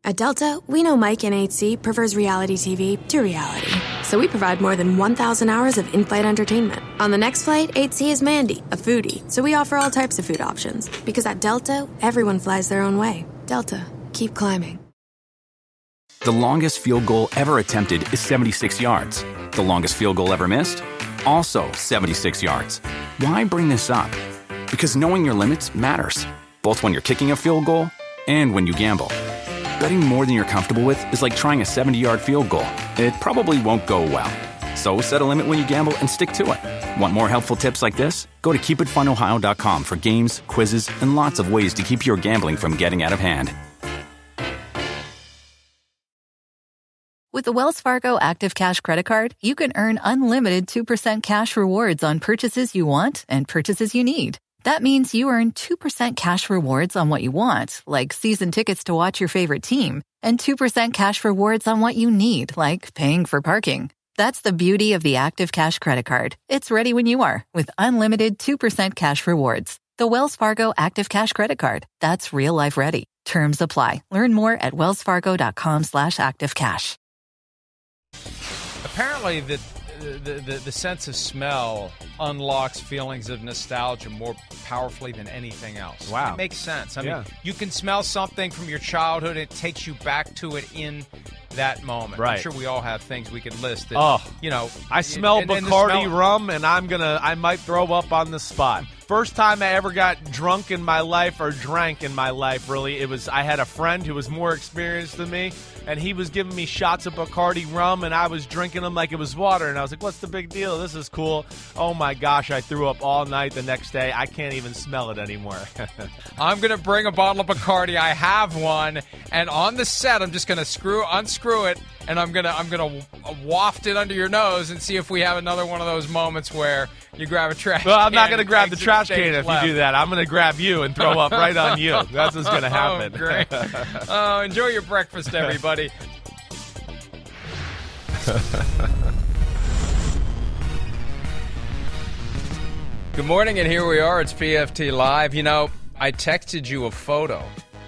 At Delta, we know Mike in 8C prefers reality TV to reality. So we provide more than 1,000 hours of in-flight entertainment. On the next flight, 8C is Mandy, a foodie. So we offer all types of food options. Because at Delta, everyone flies their own way. Delta, keep climbing. The longest field goal ever attempted is 76 yards. The longest field goal ever missed? Also 76 yards. Why bring this up? Because knowing your limits matters, both when you're kicking a field goal and when you gamble. Betting more than you're comfortable with is like trying a 70-yard field goal. It probably won't go well. So set a limit when you gamble and stick to it. Want more helpful tips like this? Go to keepitfunohio.com for games, quizzes, and lots of ways to keep your gambling from getting out of hand. With the Wells Fargo Active Cash Credit Card, you can earn unlimited 2% cash rewards on purchases you want and purchases you need. That means you earn 2% cash rewards on what you want, like season tickets to watch your favorite team, and 2% cash rewards on what you need, like paying for parking. That's the beauty of the Active Cash Credit Card. It's ready when you are, with unlimited 2% cash rewards. The Wells Fargo Active Cash Credit Card. That's real life ready. Terms apply. Learn more at wellsfargo.com/activecash. Apparently, the sense of smell unlocks feelings of nostalgia more powerfully than anything else. Wow. It makes sense. I mean, you can smell something from your childhood, and it takes you back to it in that moment. Right. I'm sure we all have things we could list that, I smell Bacardi rum, and I might throw up on the spot. First time I ever got drunk in my life, or drank in my life, really, I had a friend who was more experienced than me, and he was giving me shots of Bacardi rum, and I was drinking them like it was water, and I was like, what's the big deal? This is cool. Oh, my gosh, I threw up all night the next day. I can't even smell it anymore. I'm going to bring a bottle of Bacardi. I have one, and on the set, I'm just going to unscrew it, and I'm gonna waft it under your nose and see if we have another one of those moments where you grab a trash can. Well, I'm not going to grab the trash can if left. you do that. I'm going to grab you and throw up right on you. That's what's going to happen. Oh, great. Oh, enjoy your breakfast, everybody. Good morning, and here we are. It's PFT Live. You know, I texted you a photo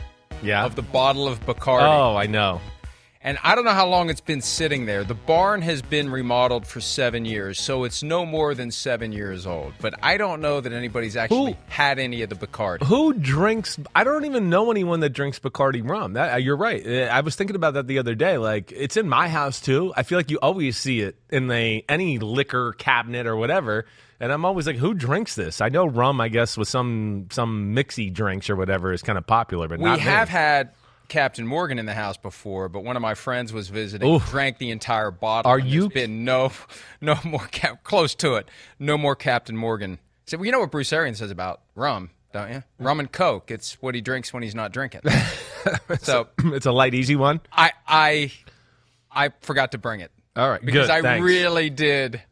of the bottle of Bacardi. Oh, I know. And I don't know how long it's been sitting there. The barn has been remodeled for 7 years, so it's no more than 7 years old. But I don't know that anybody's actually had any of the Bacardi. Who drinks? I don't even know anyone that drinks Bacardi rum. You're right. I was thinking about that the other day. Like, it's in my house, too. I feel like you always see it in any liquor cabinet or whatever. And I'm always like, who drinks this? I know rum, I guess, with some mixy drinks or whatever is kind of popular, but not we have had Captain Morgan in the house before, but one of my friends was visiting, drank the entire bottle. There's been no more close to it. No more Captain Morgan. So, well, you know what Bruce Arians says about rum, don't you? Rum and Coke. It's what he drinks when he's not drinking. So it's a light, easy one. I forgot to bring it. All right, because good, I really did.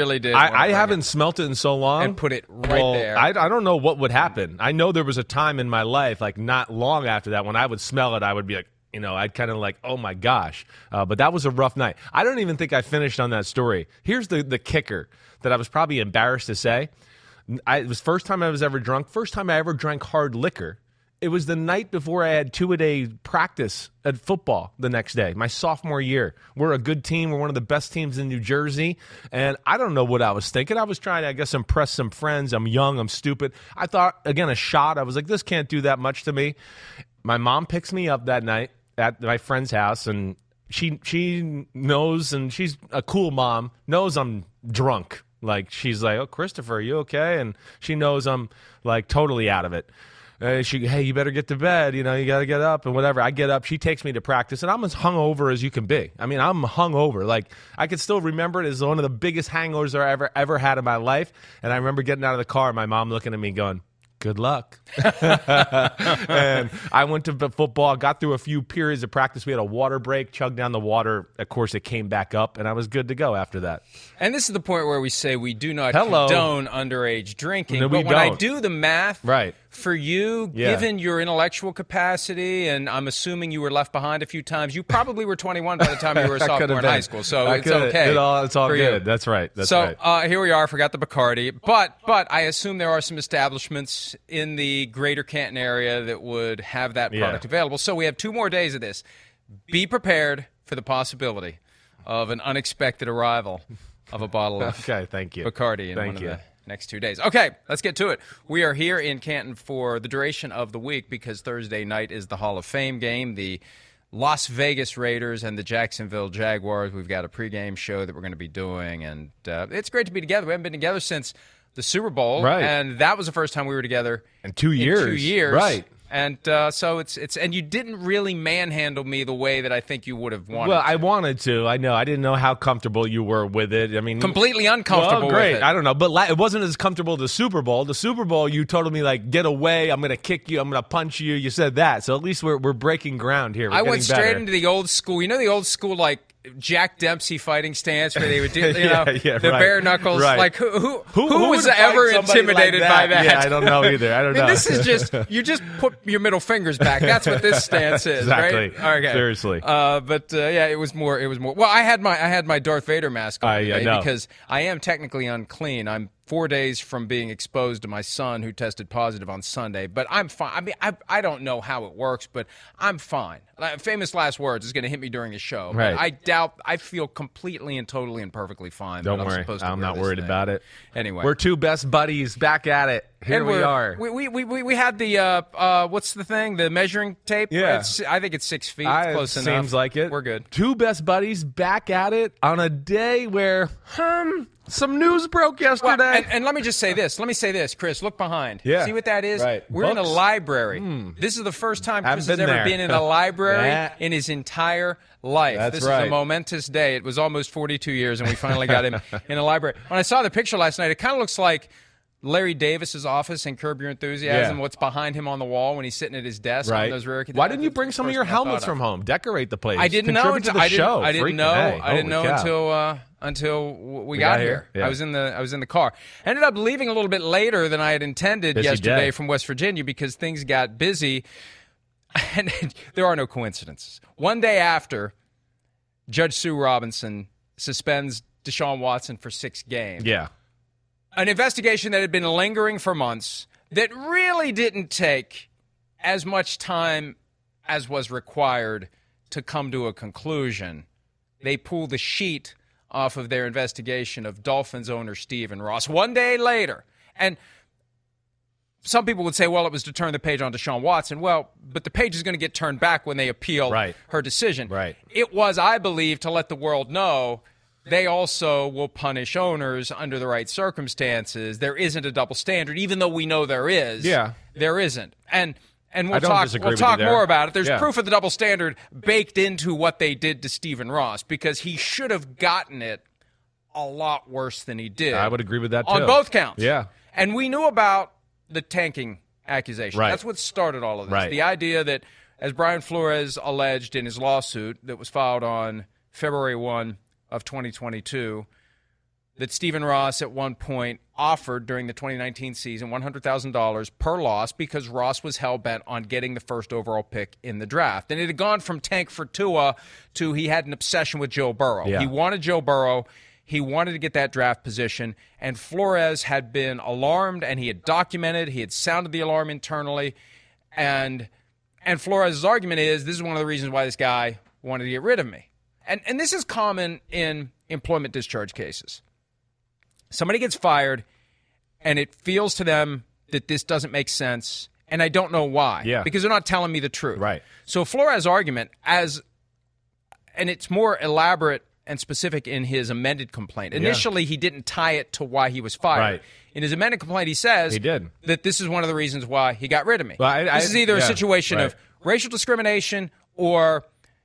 I haven't smelt it in so long. And put it right there. I don't know what would happen. I know there was a time in my life, like not long after that, when I would smell it, I would be like, I'd kind of like, oh my gosh. But that was a rough night. I don't even think I finished on that story. Here's the kicker that I was probably embarrassed to say. It was first time I was ever drunk. First time I ever drank hard liquor. It was the night before I had 2-a-day practice at football the next day, my sophomore year. We're a good team. We're one of the best teams in New Jersey. And I don't know what I was thinking. I was trying to, I guess, impress some friends. I'm young. I'm stupid. I thought, again, a shot. I was like, this can't do that much to me. My mom picks me up that night at my friend's house, and she knows, and she's a cool mom, knows I'm drunk. Like, she's like, oh, Christopher, are you okay? And she knows I'm, like, totally out of it. Hey, you better get to bed. You got to get up and whatever. I get up. She takes me to practice, and I'm as hungover as you can be. I mean, I'm hungover. Like, I can still remember it as one of the biggest hangovers I ever had in my life. And I remember getting out of the car, and my mom looking at me going, good luck. And I went to football, got through a few periods of practice. We had a water break, chugged down the water. Of course, it came back up, and I was good to go after that. And this is the point where we say we do not condone underage drinking. No, but when I do the math, right, for you, given your intellectual capacity, and I'm assuming you were left behind a few times, you probably were 21 by the time you were a sophomore in high school. So it's okay. It's all good. That's right. Here we are. I forgot the Bacardi. But I assume there are some establishments in the greater Canton area that would have that product available. So we have 2 more days of this. be prepared for the possibility of an unexpected arrival of a bottle of thank you. Bacardi in one of the next 2 days. Okay, let's get to it. We are here in Canton for the duration of the week because Thursday night is the Hall of Fame game. The Las Vegas Raiders and the Jacksonville Jaguars. We've got a pregame show that we're going to be doing, and it's great to be together. We haven't been together since the Super Bowl, right? And that was the first time we were together in 2 years. 2 years, right? And so it's and you didn't really manhandle me the way that I think you would have wanted. Well, I wanted to. I know. I didn't know how comfortable you were with it. I mean, completely uncomfortable. Well, great. With it. I don't know, but it wasn't as comfortable as the Super Bowl. The Super Bowl, you told me like, "Get away! I'm going to kick you. I'm going to punch you." You said that, so at least we're breaking ground here. I went straight into the old school. You know, the old school like Jack Dempsey fighting stance where they would do, the bare knuckles. Right. Like who was ever intimidated by that? Yeah, I don't know either. I don't know. This is just you just put your middle fingers back. That's what this stance is, exactly. Right? Okay. Seriously. But it was more. Well, I had my Darth Vader mask on today because I am technically unclean. I'm 4 days from being exposed to my son who tested positive on Sunday, but I'm fine. I mean, I don't know how it works, but I'm fine. Famous last words is going to hit me during the show. Right. I feel completely and totally and perfectly fine. Don't worry. I'm not worried about it. Anyway. We're two best buddies back at it. Here we are. We had the, what's the thing? The measuring tape? Yeah. I think it's 6 feet. It's close enough. Seems like it. We're good. Two best buddies back at it on a day where, some news broke yesterday. Well, and let me just say this. Chris, look behind. Yeah. See what that is? Right. We're in a library. This is the first time Chris has ever been in a library in his entire life. This is a momentous day. It was almost 42 years, and we finally got him in a library. When I saw the picture last night, it kind of looks like Larry Davis's office in Curb Your Enthusiasm, what's behind him on the wall when he's sitting at his desk. Right. On those rare Why didn't you bring some of your helmets from home? Decorate the place. I didn't know until I didn't know until we got here. Yeah. I was in the car. Ended up leaving a little bit later than I had intended yesterday from West Virginia because things got busy. And there are no coincidences. One day after, Judge Sue Robinson suspends Deshaun Watson for 6 games. Yeah. An investigation that had been lingering for months that really didn't take as much time as was required to come to a conclusion. They pulled the sheet off of their investigation of Dolphins owner Stephen Ross 1 day later. And some people would say, well, it was to turn the page on Deshaun Watson. Well, but the page is going to get turned back when they appeal her decision. Right. It was, I believe, to let the world know they also will punish owners under the right circumstances. There isn't a double standard, even though we know there is. Yeah. There isn't. And we'll talk more about it. There's proof of the double standard baked into what they did to Stephen Ross because he should have gotten it a lot worse than he did. I would agree with that, too. On both counts. Yeah. And we knew about the tanking accusation. Right. That's what started all of this. Right. The idea that, as Brian Flores alleged in his lawsuit that was filed on February 1 of 2022, that Stephen Ross at one point offered during the 2019 season $100,000 per loss because Ross was hell-bent on getting the first overall pick in the draft. And it had gone from tank for Tua to he had an obsession with Joe Burrow. Yeah. He wanted Joe Burrow. He wanted to get that draft position. And Flores had been alarmed, and he had documented. He had sounded the alarm internally. And Flores' argument is, this is one of the reasons why this guy wanted to get rid of me. And this is common in employment discharge cases. Somebody gets fired, and it feels to them that this doesn't make sense, and I don't know why. Yeah. Because they're not telling me the truth. Right. So Flores' argument, and it's more elaborate and specific in his amended complaint. Initially, he didn't tie it to why he was fired. Right. In his amended complaint, he says that this is one of the reasons why he got rid of me. Well, this is either a situation of racial discrimination or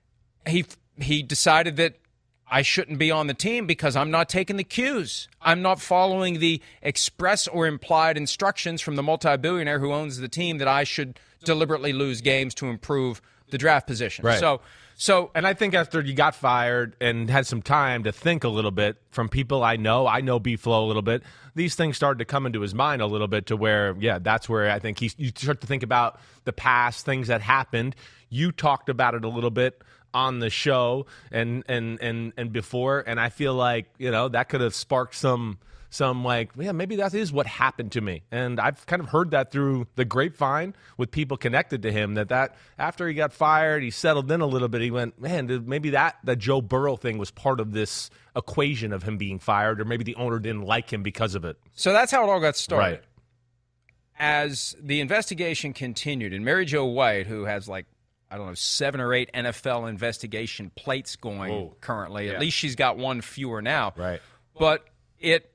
he decided that I shouldn't be on the team because I'm not taking the cues. I'm not following the express or implied instructions from the multi-billionaire who owns the team that I should deliberately lose games to improve the draft position. Right. So, and I think after you got fired and had some time to think a little bit from people I know B-Flow a little bit, these things started to come into his mind a little bit to where, that's where I think you start to think about the past, things that happened. You talked about it a little bit on the show and before, and I feel like, that could have sparked some some like, yeah, maybe that is what happened to me. And I've kind of heard that through the grapevine with people connected to him, that after he got fired, he settled in a little bit. He went, man, maybe that Joe Burrow thing was part of this equation of him being fired, or maybe the owner didn't like him because of it. So that's how it all got started. Right. As the investigation continued, and Mary Jo White, who has 7 or 8 NFL investigation plates going currently. At least she's got one fewer now. Right. But it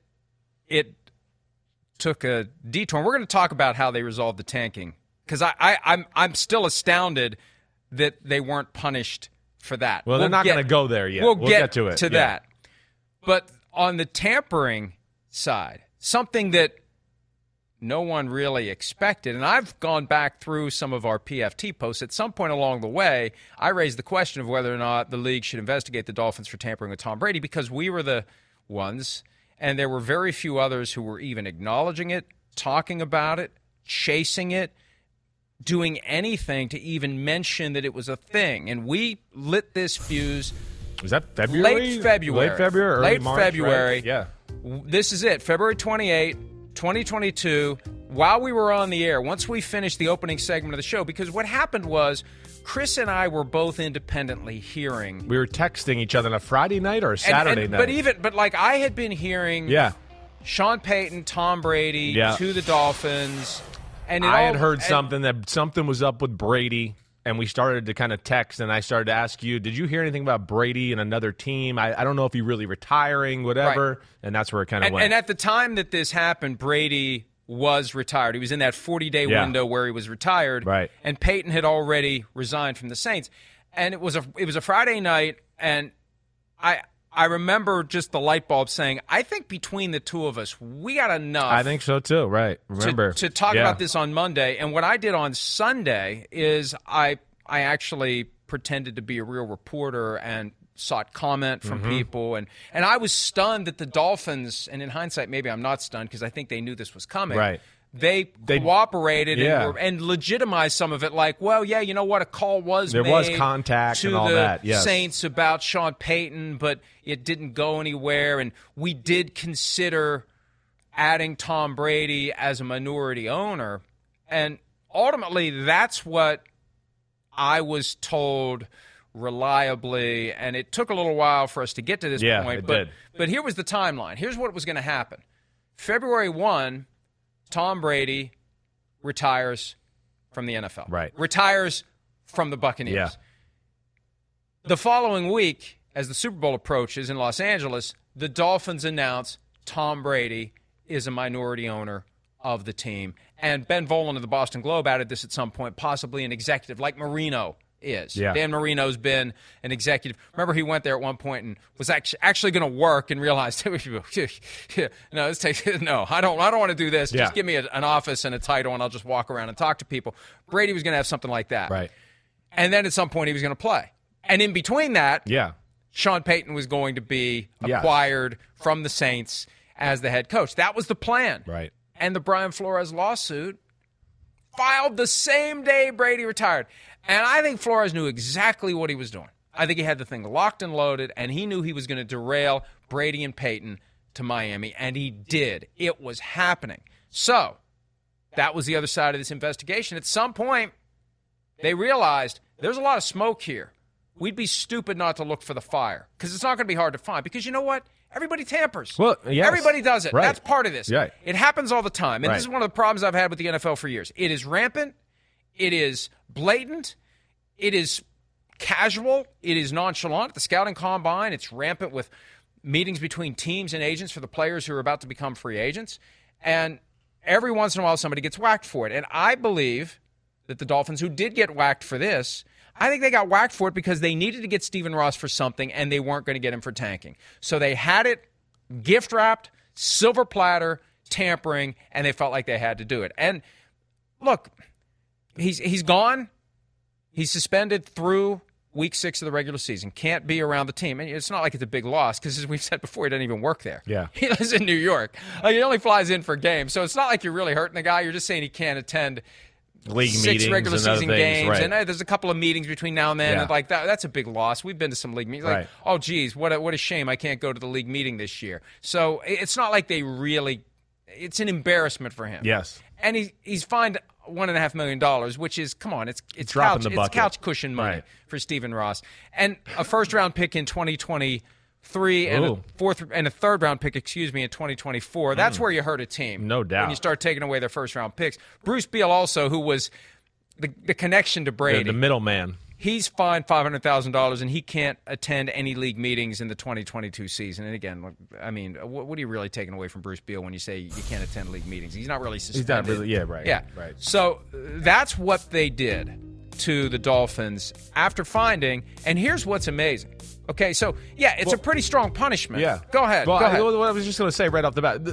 took a detour. And we're going to talk about how they resolved the tanking, because I'm still astounded that they weren't punished for that. Well, they're not going to go there yet. We'll get to it. That. But on the tampering side, something that no one really expected, and I've gone back through some of our PFT posts. At some point along the way, I raised the question of whether or not the league should investigate the Dolphins for tampering with Tom Brady, because we were the ones, and there were very few others who were even acknowledging it, talking about it, chasing it, doing anything to even mention that it was a thing. And we lit this fuse. Was that February? Late February. Early March, February. Right? Yeah. This is it, February 28th. 2022, while we were on the air, once we finished the opening segment of the show, because what happened was Chris and I were both independently hearing. We were texting each other on a Friday night or a Saturday night. But I had been hearing Sean Payton, Tom Brady to the Dolphins. And I had heard something was up with Brady. And we started to kind of text, and I started to ask you, did you hear anything about Brady and another team? I don't know if he's really retiring, whatever. Right. And that's where it kind of went. And at the time that this happened, Brady was retired. He was in that 40-day window where he was retired. Right. And Peyton had already resigned from the Saints. And it was a Friday night, and I remember just the light bulb saying, I think between the two of us, we got enough. I think so too, right. Remember. To talk about this on Monday. And what I did on Sunday is I actually pretended to be a real reporter and sought comment from people. And I was stunned that the Dolphins, and in hindsight, maybe I'm not stunned because I think they knew this was coming. Right. They cooperated and legitimized some of it, like, well, yeah, you know what, a call was made. There was contact to and all the that, yes. Saints about Sean Payton, but it didn't go anywhere, and we did consider adding Tom Brady as a minority owner, and ultimately that's what I was told reliably, and it took a little while for us to get to this point. But here was the timeline. Here's what was going to happen. February 1, Tom Brady retires from the NFL. Right. Retires from the Buccaneers. Yeah. The following week, as the Super Bowl approaches in Los Angeles, the Dolphins announce Tom Brady is a minority owner of the team. And Ben Volen of the Boston Globe added this at some point, possibly an executive like Marino is. Yeah. Dan Marino's been an executive. Remember, he went there at one point and was actually going to work and realized, no, I don't want to do this. Yeah. Just give me an office and a title, and I'll just walk around and talk to people. Brady was going to have something like that. Right. And then at some point he was going to play. And in between that, Sean Payton was going to be acquired from the Saints as the head coach. That was the plan. Right. And the Brian Flores lawsuit filed the same day Brady retired. And I think Flores knew exactly what he was doing. I think he had the thing locked and loaded, and he knew he was going to derail Brady and Peyton to Miami, and he did. It was happening. So that was the other side of this investigation. At some point, they realized there's a lot of smoke here. We'd be stupid not to look for the fire, because it's not going to be hard to find. Because you know what? Everybody tampers. Well, yes. Everybody does it. Right. That's part of this. Right. It happens all the time. And Right. This is one of the problems I've had with the NFL for years. It is rampant. It is blatant. It is casual. It is nonchalant. At the scouting combine, it's rampant with meetings between teams and agents for the players who are about to become free agents. And every once in a while, somebody gets whacked for it. And I believe that the Dolphins, who did get whacked for this, I think they got whacked for it because they needed to get Stephen Ross for something, and they weren't going to get him for tanking. So they had it gift-wrapped, silver platter, tampering, and they felt like they had to do it. And look, he's gone. He's suspended through Week 6 of the regular season. Can't be around the team. And it's not like it's a big loss because, as we've said before, he doesn't even work there. Yeah. He lives in New York. He only flies in for games. So it's not like you're really hurting the guy. You're just saying he can't attend league 6 meetings regular and season other things, games, right. and there's a couple of meetings between now and then. Yeah. And like that's a big loss. We've been to some league meetings. Like, Right. oh, geez, what a shame I can't go to the league meeting this year. So it's not like they really. It's an embarrassment for him. Yes. And he's fined $1.5 million, which is, come on, it's Drop in couch, the bucket. it's couch cushion money Right. for Stephen Ross, and a first-round pick in 2023 and a third-round pick, in 2024. That's where you hurt a team. No doubt. When you start taking away their first-round picks. Bruce Beal also, who was the connection to Brady. The middleman. He's fined $500,000, and he can't attend any league meetings in the 2022 season. And again, I mean, what are you really taking away from Bruce Beal when you say you can't attend league meetings? He's not really suspended. He's not really, yeah, right. Yeah. Right. So that's what they did to the Dolphins after finding. And here's what's amazing. Okay, so yeah, it's a pretty strong punishment. Yeah. Go ahead. Well, go ahead. what I was just going to say right off the bat,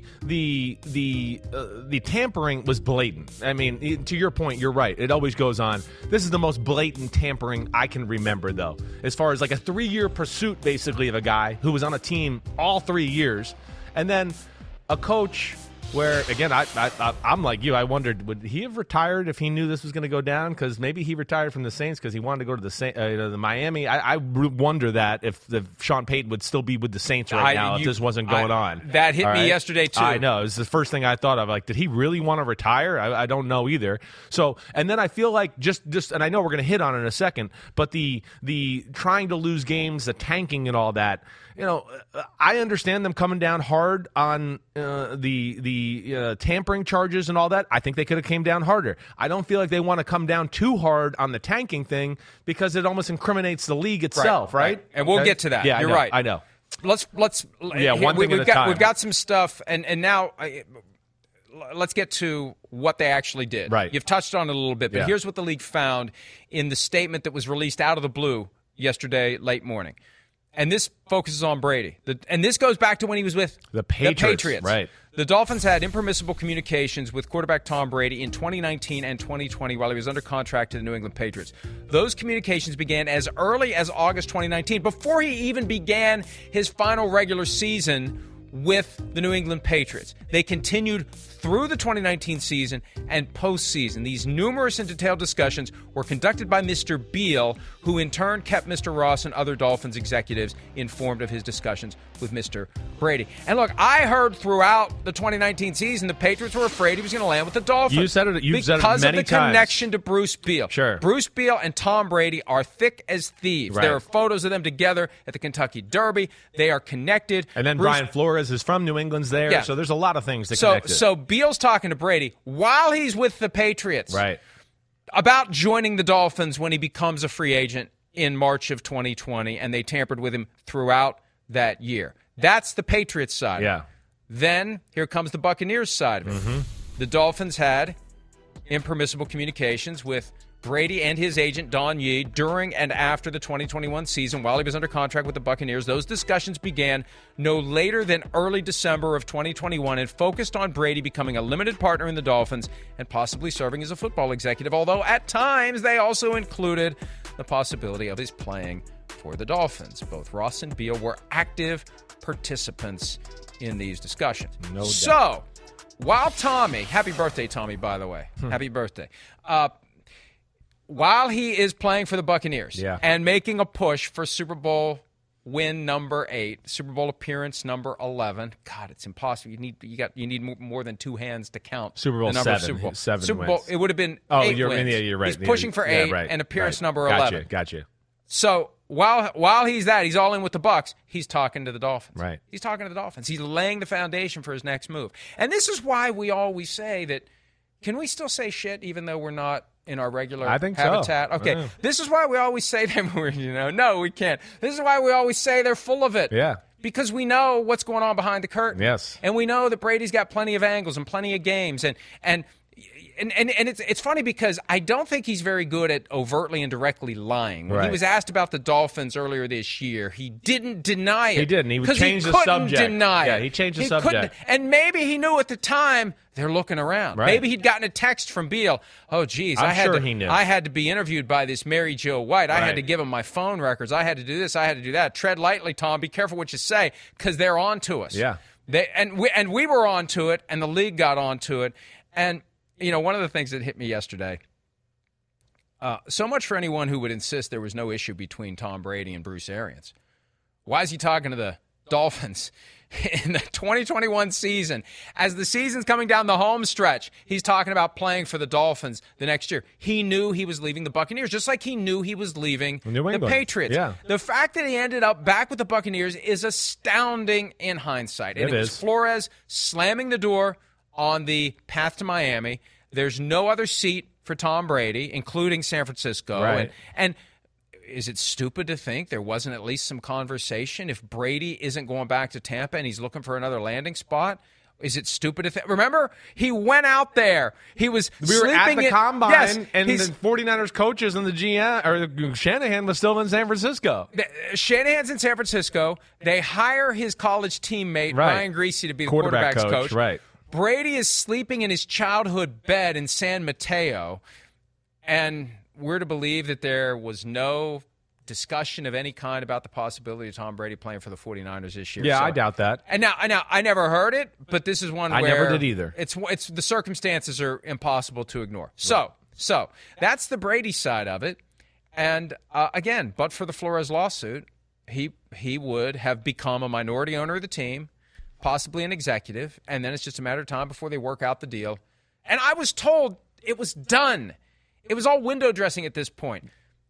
the tampering was blatant. I mean, to your point, you're right. It always goes on. This is the most blatant tampering I can remember, though, as far as like a 3-year pursuit, basically, of a guy who was on a team all 3 years, and then a coach. Where, again, I'm like you. I wondered, would he have retired if he knew this was going to go down? Because maybe he retired from the Saints because he wanted to go to the Miami. I wonder that if Sean Payton would still be with the Saints right now if this wasn't going on. That hit me yesterday, too. I know. It was the first thing I thought of. Like, did he really want to retire? I don't know either. So, and then I feel like just and I know we're going to hit on it in a second, but the trying to lose games, the tanking and all that, you know, I understand them coming down hard on the tampering charges and all that. I think they could have came down harder. I don't feel like they want to come down too hard on the tanking thing because it almost incriminates the league itself, right? And we'll get to that. Yeah, You're right. I know. Let's one thing at a time. We've got some stuff, and now let's get to what they actually did. Right. You've touched on it a little bit, but here's what the league found in the statement that was released out of the blue yesterday late morning. And this focuses on Brady. And this goes back to when he was with the Patriots. Right. The Dolphins had impermissible communications with quarterback Tom Brady in 2019 and 2020 while he was under contract to the New England Patriots. Those communications began as early as August 2019, before he even began his final regular season with the New England Patriots. They continued through the 2019 season and postseason. These numerous and detailed discussions were conducted by Mr. Beal, who in turn kept Mr. Ross and other Dolphins executives informed of his discussions with Mr. Brady. And look, I heard throughout the 2019 season the Patriots were afraid he was going to land with the Dolphins. You've said it many times. Because of the connection to Bruce Beal. Sure. Bruce Beal and Tom Brady are thick as thieves. Right. There are photos of them together at the Kentucky Derby. They are connected. And then Brian Flores is from New England's there, Yeah. so there's a lot of things that connect it. So Beal's talking to Brady while he's with the Patriots Right. about joining the Dolphins when he becomes a free agent in March of 2020, and they tampered with him throughout that year. That's the Patriots side. Yeah. Then here comes the Buccaneers side of it. Mm-hmm. The Dolphins had impermissible communications with Brady and his agent, Don Yee, during and after the 2021 season while he was under contract with the Buccaneers. Those discussions began no later than early December of 2021 and focused on Brady becoming a limited partner in the Dolphins and possibly serving as a football executive, although at times they also included the possibility of his playing for the Dolphins. Both Ross and Beal were active participants in these discussions. No doubt. So, while Tommy, happy birthday, Tommy, by the way. Happy birthday. While he is playing for the Buccaneers and making a push for Super Bowl win number 8, Super Bowl appearance number 11. God, it's impossible. You need more than 2 hands to count Super Bowl the number 7. of Super Bowl. 7 Super Bowl. wins. It would have been 8 wins. Yeah, you're right. He's pushing for 8 and appearance number 11. Gotcha. So while he's all in with the Bucs, he's talking to the Dolphins. Right. He's talking to the Dolphins. He's laying the foundation for his next move. And this is why we always say that, can we still say shit even though we're not in our regular habitat? So. Okay. Yeah. This is why we always say that we're, no, we can't. This is why we always say they're full of it. Yeah. Because we know what's going on behind the curtain. Yes. And we know that Brady's got plenty of angles and plenty of games. And it's funny because I don't think he's very good at overtly and directly lying. When he was asked about the Dolphins earlier this year, he didn't deny it. He didn't. He changed the subject. Deny it. He changed the subject. And maybe he knew at the time they're looking around. Right. Maybe he'd gotten a text from Beal. Oh, geez, he knew. I had to be interviewed by this Mary Jo White. I had to give him my phone records. I had to do this. I had to do that. Tread lightly, Tom. Be careful what you say because they're on to us. Yeah. We were on to it, and the league got on to it. And one of the things that hit me yesterday, so much for anyone who would insist there was no issue between Tom Brady and Bruce Arians. Why is he talking to the Dolphins in the 2021 season? As the season's coming down the home stretch, he's talking about playing for the Dolphins the next year. He knew he was leaving the Buccaneers, just like he knew he was leaving the Patriots. Yeah. The fact that he ended up back with the Buccaneers is astounding in hindsight. And it was Flores slamming the door on the path to Miami. There's no other seat for Tom Brady, including San Francisco. Right. And is it stupid to think there wasn't at least some conversation? If Brady isn't going back to Tampa and he's looking for another landing spot, is it stupid to think? Remember, he went out there. We were at the combine, yes, and the 49ers coaches and the GM, or Shanahan was still in San Francisco. Shanahan's in San Francisco. They hire his college teammate, Ryan Greasy, to be the quarterback's coach. Right. Brady is sleeping in his childhood bed in San Mateo, and we're to believe that there was no discussion of any kind about the possibility of Tom Brady playing for the 49ers this year. Yeah, so I doubt that. And now I never heard it, but this is one where I never did either. It's the circumstances are impossible to ignore. Right. So that's the Brady side of it. And again, but for the Flores lawsuit, he would have become a minority owner of the team, possibly an executive, and then it's just a matter of time before they work out the deal. And I was told it was done. It was all window dressing at this point.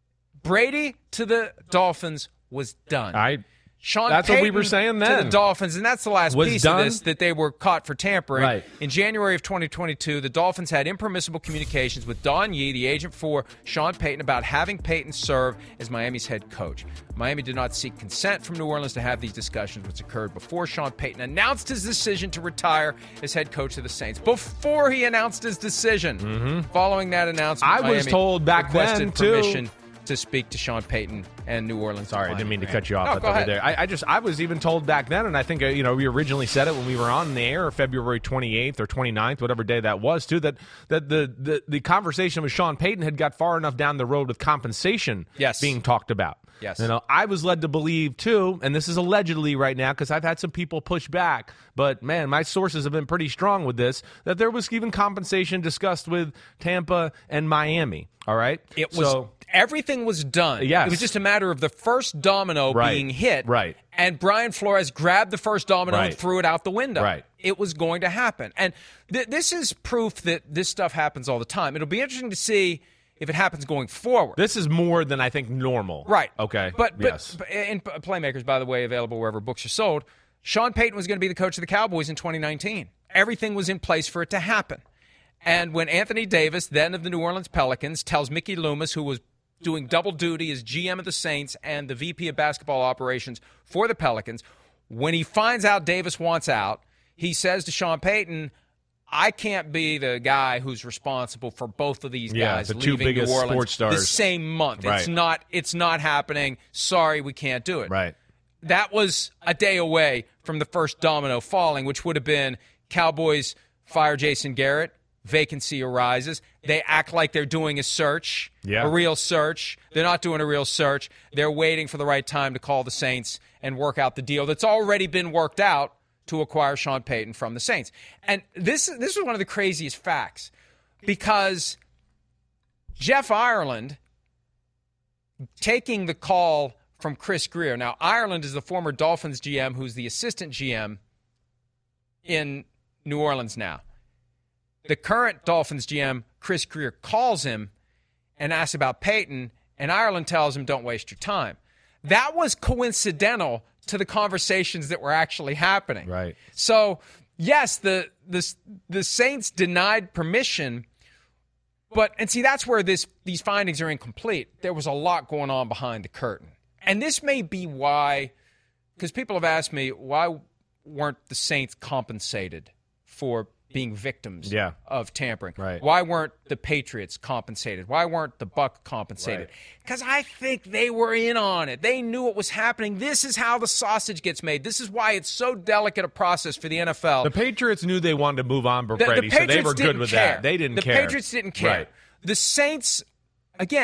Brady to the Dolphins was done. Sean that's Payton what we were saying then. To the Dolphins, and that's the last piece of this, that they were caught for tampering. Right. In January of 2022, the Dolphins had impermissible communications with Don Yee, the agent for Sean Payton, about having Payton serve as Miami's head coach. Miami did not seek consent from New Orleans to have these discussions, which occurred before Sean Payton announced his decision to retire as head coach of the Saints. Before he announced his decision. Following that announcement, I was told back then, permission to speak to Sean Payton and New Orleans. Sorry, I didn't mean to cut you off. No, go ahead. There. I was even told back then, and I think we originally said it when we were on the air, February 28th or 29th, whatever day that was, too, that the conversation with Sean Payton had got far enough down the road with compensation being talked about. Yes. I was led to believe, too, and this is allegedly right now because I've had some people push back, but, man, my sources have been pretty strong with this, that there was even compensation discussed with Tampa and Miami, all right? Everything was done. Yes. It was just a matter of the first domino being hit. Right. And Brian Flores grabbed the first domino and threw it out the window. Right. It was going to happen. And this is proof that this stuff happens all the time. It'll be interesting to see if it happens going forward. This is more than I think normal. Right. Okay. But yes. In Playmakers, by the way, available wherever books are sold, Sean Payton was going to be the coach of the Cowboys in 2019. Everything was in place for it to happen. And when Anthony Davis, then of the New Orleans Pelicans, tells Mickey Loomis, who was doing double duty as GM of the Saints and the VP of basketball operations for the Pelicans, when he finds out Davis wants out, he says to Sean Payton, I can't be the guy who's responsible for both of these guys the leaving two biggest New Orleans sports stars the same month. Right. It's not happening. Sorry, we can't do it. Right. That was a day away from the first domino falling, which would have been Cowboys fire Jason Garrett, vacancy arises. They act like they're doing a search, a real search. They're not doing a real search. They're waiting for the right time to call the Saints and work out the deal that's already been worked out to acquire Sean Payton from the Saints. And this is one of the craziest facts, because Jeff Ireland taking the call from Chris Grier. Now, Ireland is the former Dolphins GM who's the assistant GM in New Orleans now. The current Dolphins GM, Chris Grier, calls him and asks about Payton, and Ireland tells him, don't waste your time. That was coincidental to the conversations that were actually happening. Right. So, yes, the Saints denied permission, and see, that's where these findings are incomplete. There was a lot going on behind the curtain. And this may be why, because people have asked me, why weren't the Saints compensated for being victims of tampering? Right. Why weren't the Patriots compensated? Why weren't the Bucs compensated? Because I think they were in on it. They knew what was happening. This is how the sausage gets made. This is why it's so delicate a process for the NFL. The Patriots knew they wanted to move on for Brady, so they were good with that. They didn't care. The Patriots didn't care. Right. The Saints, again,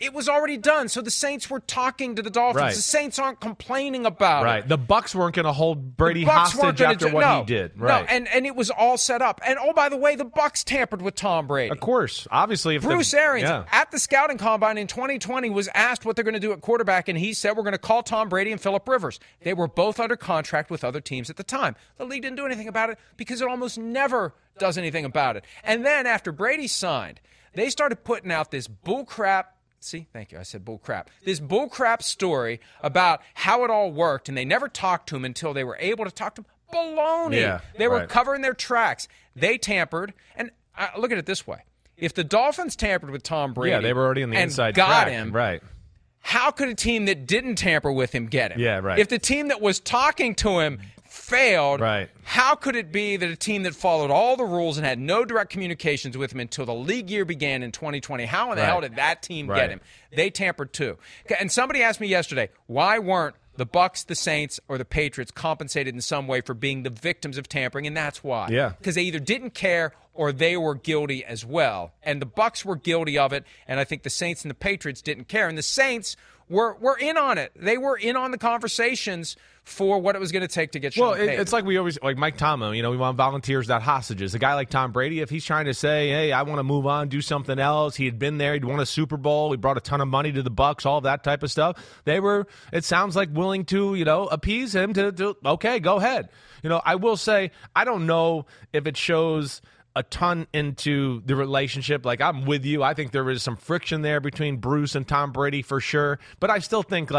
It was already done, so the Saints were talking to the Dolphins. Right. The Saints aren't complaining about it. Right. The Bucs weren't going to hold Brady hostage after what he did. Right. No, and it was all set up. And, oh, by the way, the Bucs tampered with Tom Brady. Of course. Obviously. If Bruce Arians, at the scouting combine in 2020, was asked what they're going to do at quarterback, and he said, we're going to call Tom Brady and Phillip Rivers. They were both under contract with other teams at the time. The league didn't do anything about it because it almost never does anything about it. And then after Brady signed, they started putting out this bullcrap. See, thank you. I said bull crap. This bull crap story about how it all worked, and they never talked to him until they were able to talk to him. Baloney. Yeah, they were covering their tracks. They tampered, and look at it this way. If the Dolphins tampered with Tom Brady, they were already on the inside got track. him, right? How could a team that didn't tamper with him get him? Yeah, right. If the team that was talking to him failed, right, how could it be that a team that followed all the rules and had no direct communications with him until the league year began in 2020, how in the hell did that team get him? They tampered too. And somebody asked me yesterday, why weren't the Bucs, the Saints, or the Patriots compensated in some way for being the victims of tampering? And that's why. Yeah. Because they either didn't care or they were guilty as well. And the Bucs were guilty of it, and I think the Saints and the Patriots didn't care. And the Saints were in on it. They were in on the conversations for what it was going to take to get Sean Payton. It's like we always, like Mike Tomlin, we want volunteers, not hostages. A guy like Tom Brady, if he's trying to say, hey, I want to move on, do something else, he had been there, he'd won a Super Bowl, he brought a ton of money to the Bucs, all that type of stuff. They were, it sounds like, willing to, appease him to okay, go ahead. I will say, I don't know if it shows a ton into the relationship. Like, I'm with you. I think there is some friction there between Bruce and Tom Brady for sure. But I still think,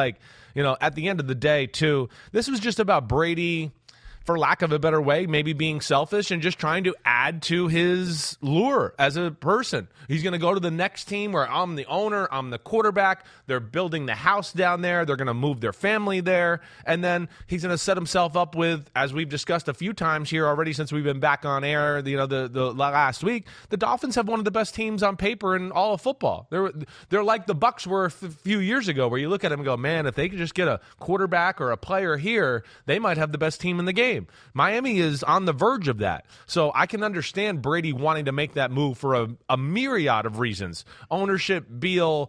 at the end of the day, too, this was just about Brady, for lack of a better way, maybe being selfish and just trying to add to his lure as a person. He's going to go to the next team where I'm the owner, I'm the quarterback. They're building the house down there. They're going to move their family there. And then he's going to set himself up with, as we've discussed a few times here already since we've been back on air, the last week, the Dolphins have one of the best teams on paper in all of football. They're like the Bucs were a few years ago, where you look at them and go, man, if they could just get a quarterback or a player here, they might have the best team in the game. Miami is on the verge of that. So I can understand Brady wanting to make that move for a myriad of reasons. Ownership, Beal,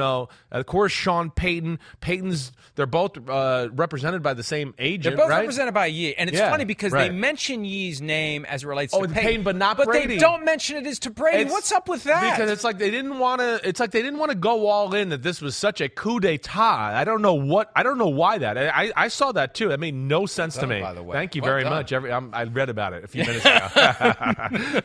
of course, Sean Payton. They're both represented by the same agent, They're both right? represented by Yee. And it's funny because they mention Yee's name as it relates to Payton, but not Brady. Brady. But they don't mention it as to Brady. What's up with that? Because it's like they didn't want to go all in, that this was such a coup d'etat. I don't know why that. I saw that too. That made no sense to me. By the way. Thank you very much. I read about it a few minutes ago.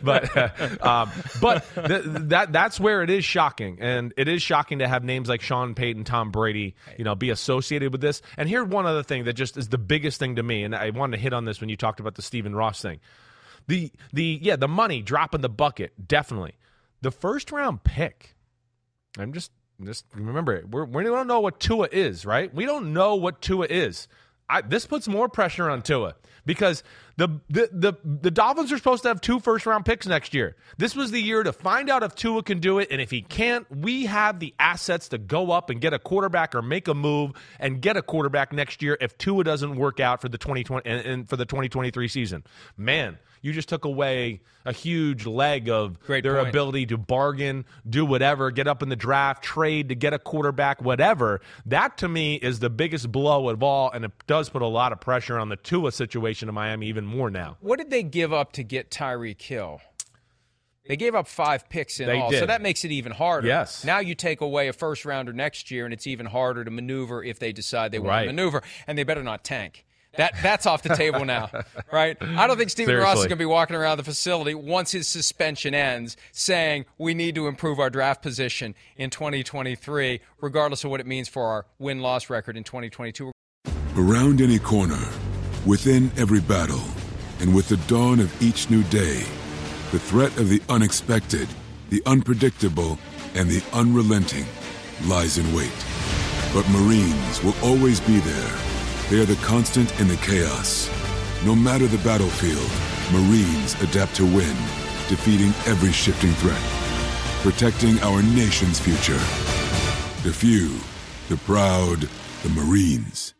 but that's where it is shocking. And it is shocking to have names like Sean Payton, Tom Brady, be associated with this. And here's one other thing that just is the biggest thing to me, and I wanted to hit on this when you talked about the Stephen Ross thing. The money drop in the bucket, definitely. The first round pick, I'm just remember it. We don't know what Tua is, right? We don't know what Tua is. This puts more pressure on Tua, because the Dolphins are supposed to have 2 first-round picks next year. This was the year to find out if Tua can do it, and if he can't, we have the assets to go up and get a quarterback or make a move and get a quarterback next year if Tua doesn't work out for the 2020 and for the 2023 season. Man, you just took away a huge leg of their ability to bargain, do whatever, get up in the draft, trade to get a quarterback, whatever. That, to me, is the biggest blow of all, and it does put a lot of pressure on the Tua situation in Miami even more now. What did they give up to get Tyreek Hill? They gave up 5 picks in all, so that makes it even harder. Yes. Now you take away a first-rounder next year, and it's even harder to maneuver if they decide they want to maneuver, and they better not tank. That's off the table now, right? I don't think Stephen Ross is going to be walking around the facility once his suspension ends saying we need to improve our draft position in 2023, regardless of what it means for our win-loss record in 2022. Around any corner, within every battle, and with the dawn of each new day, the threat of the unexpected, the unpredictable, and the unrelenting lies in wait. But Marines will always be there. They are the constant in the chaos. No matter the battlefield, Marines adapt to win, defeating every shifting threat, protecting our nation's future. The few, the proud, the Marines.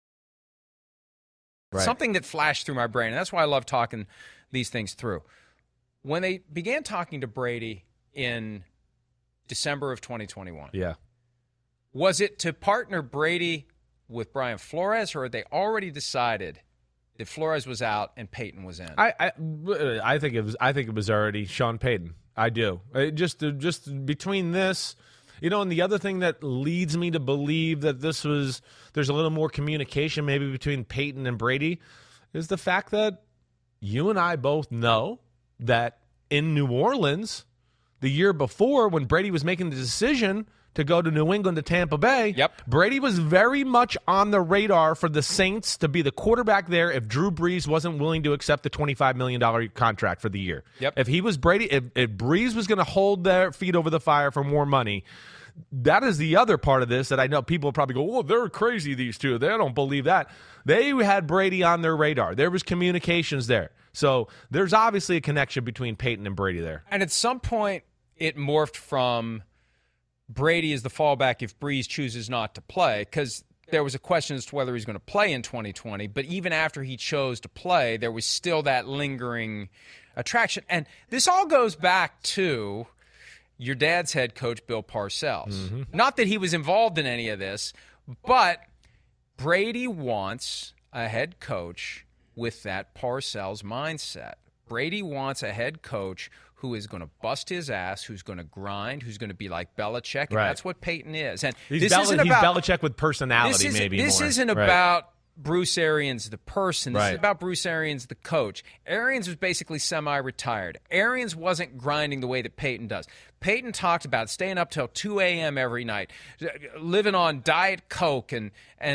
Something that flashed through my brain, and that's why I love talking these things through. When they began talking to Brady in December of 2021, Was it to partner Brady with Brian Flores, or had they already decided that Flores was out and Peyton was in? I think it was already Sean Payton. I do. Just between this, and the other thing that leads me to believe that there's a little more communication maybe between Peyton and Brady is the fact that you and I both know that in New Orleans the year before, when Brady was making the decision to go to New England to Tampa Bay, Brady was very much on the radar for the Saints to be the quarterback there if Drew Brees wasn't willing to accept the $25 million contract for the year. If he was Brady, if Brees was going to hold their feet over the fire for more money, that is the other part of this that I know people probably go, they're crazy, these two. They don't believe that. They had Brady on their radar. There was communications there. So there's obviously a connection between Peyton and Brady there. And at some point, it morphed from Brady is the fallback if Brees chooses not to play, because there was a question as to whether he's going to play in 2020. But even after he chose to play, there was still that lingering attraction. And this all goes back to your dad's head coach, Bill Parcells. Mm-hmm. Not that he was involved in any of this, but Brady wants a head coach with that Parcells mindset. Brady wants a head coach who is going to bust his ass, who's going to grind, who's going to be like Belichick, and that's what Peyton is. And he's Belichick with personality, maybe more. This isn't about Bruce Arians, the person. This is about Bruce Arians, the coach. Arians was basically semi-retired. Arians wasn't grinding the way that Peyton does. Peyton talked about staying up till 2 a.m. every night, living on Diet Coke and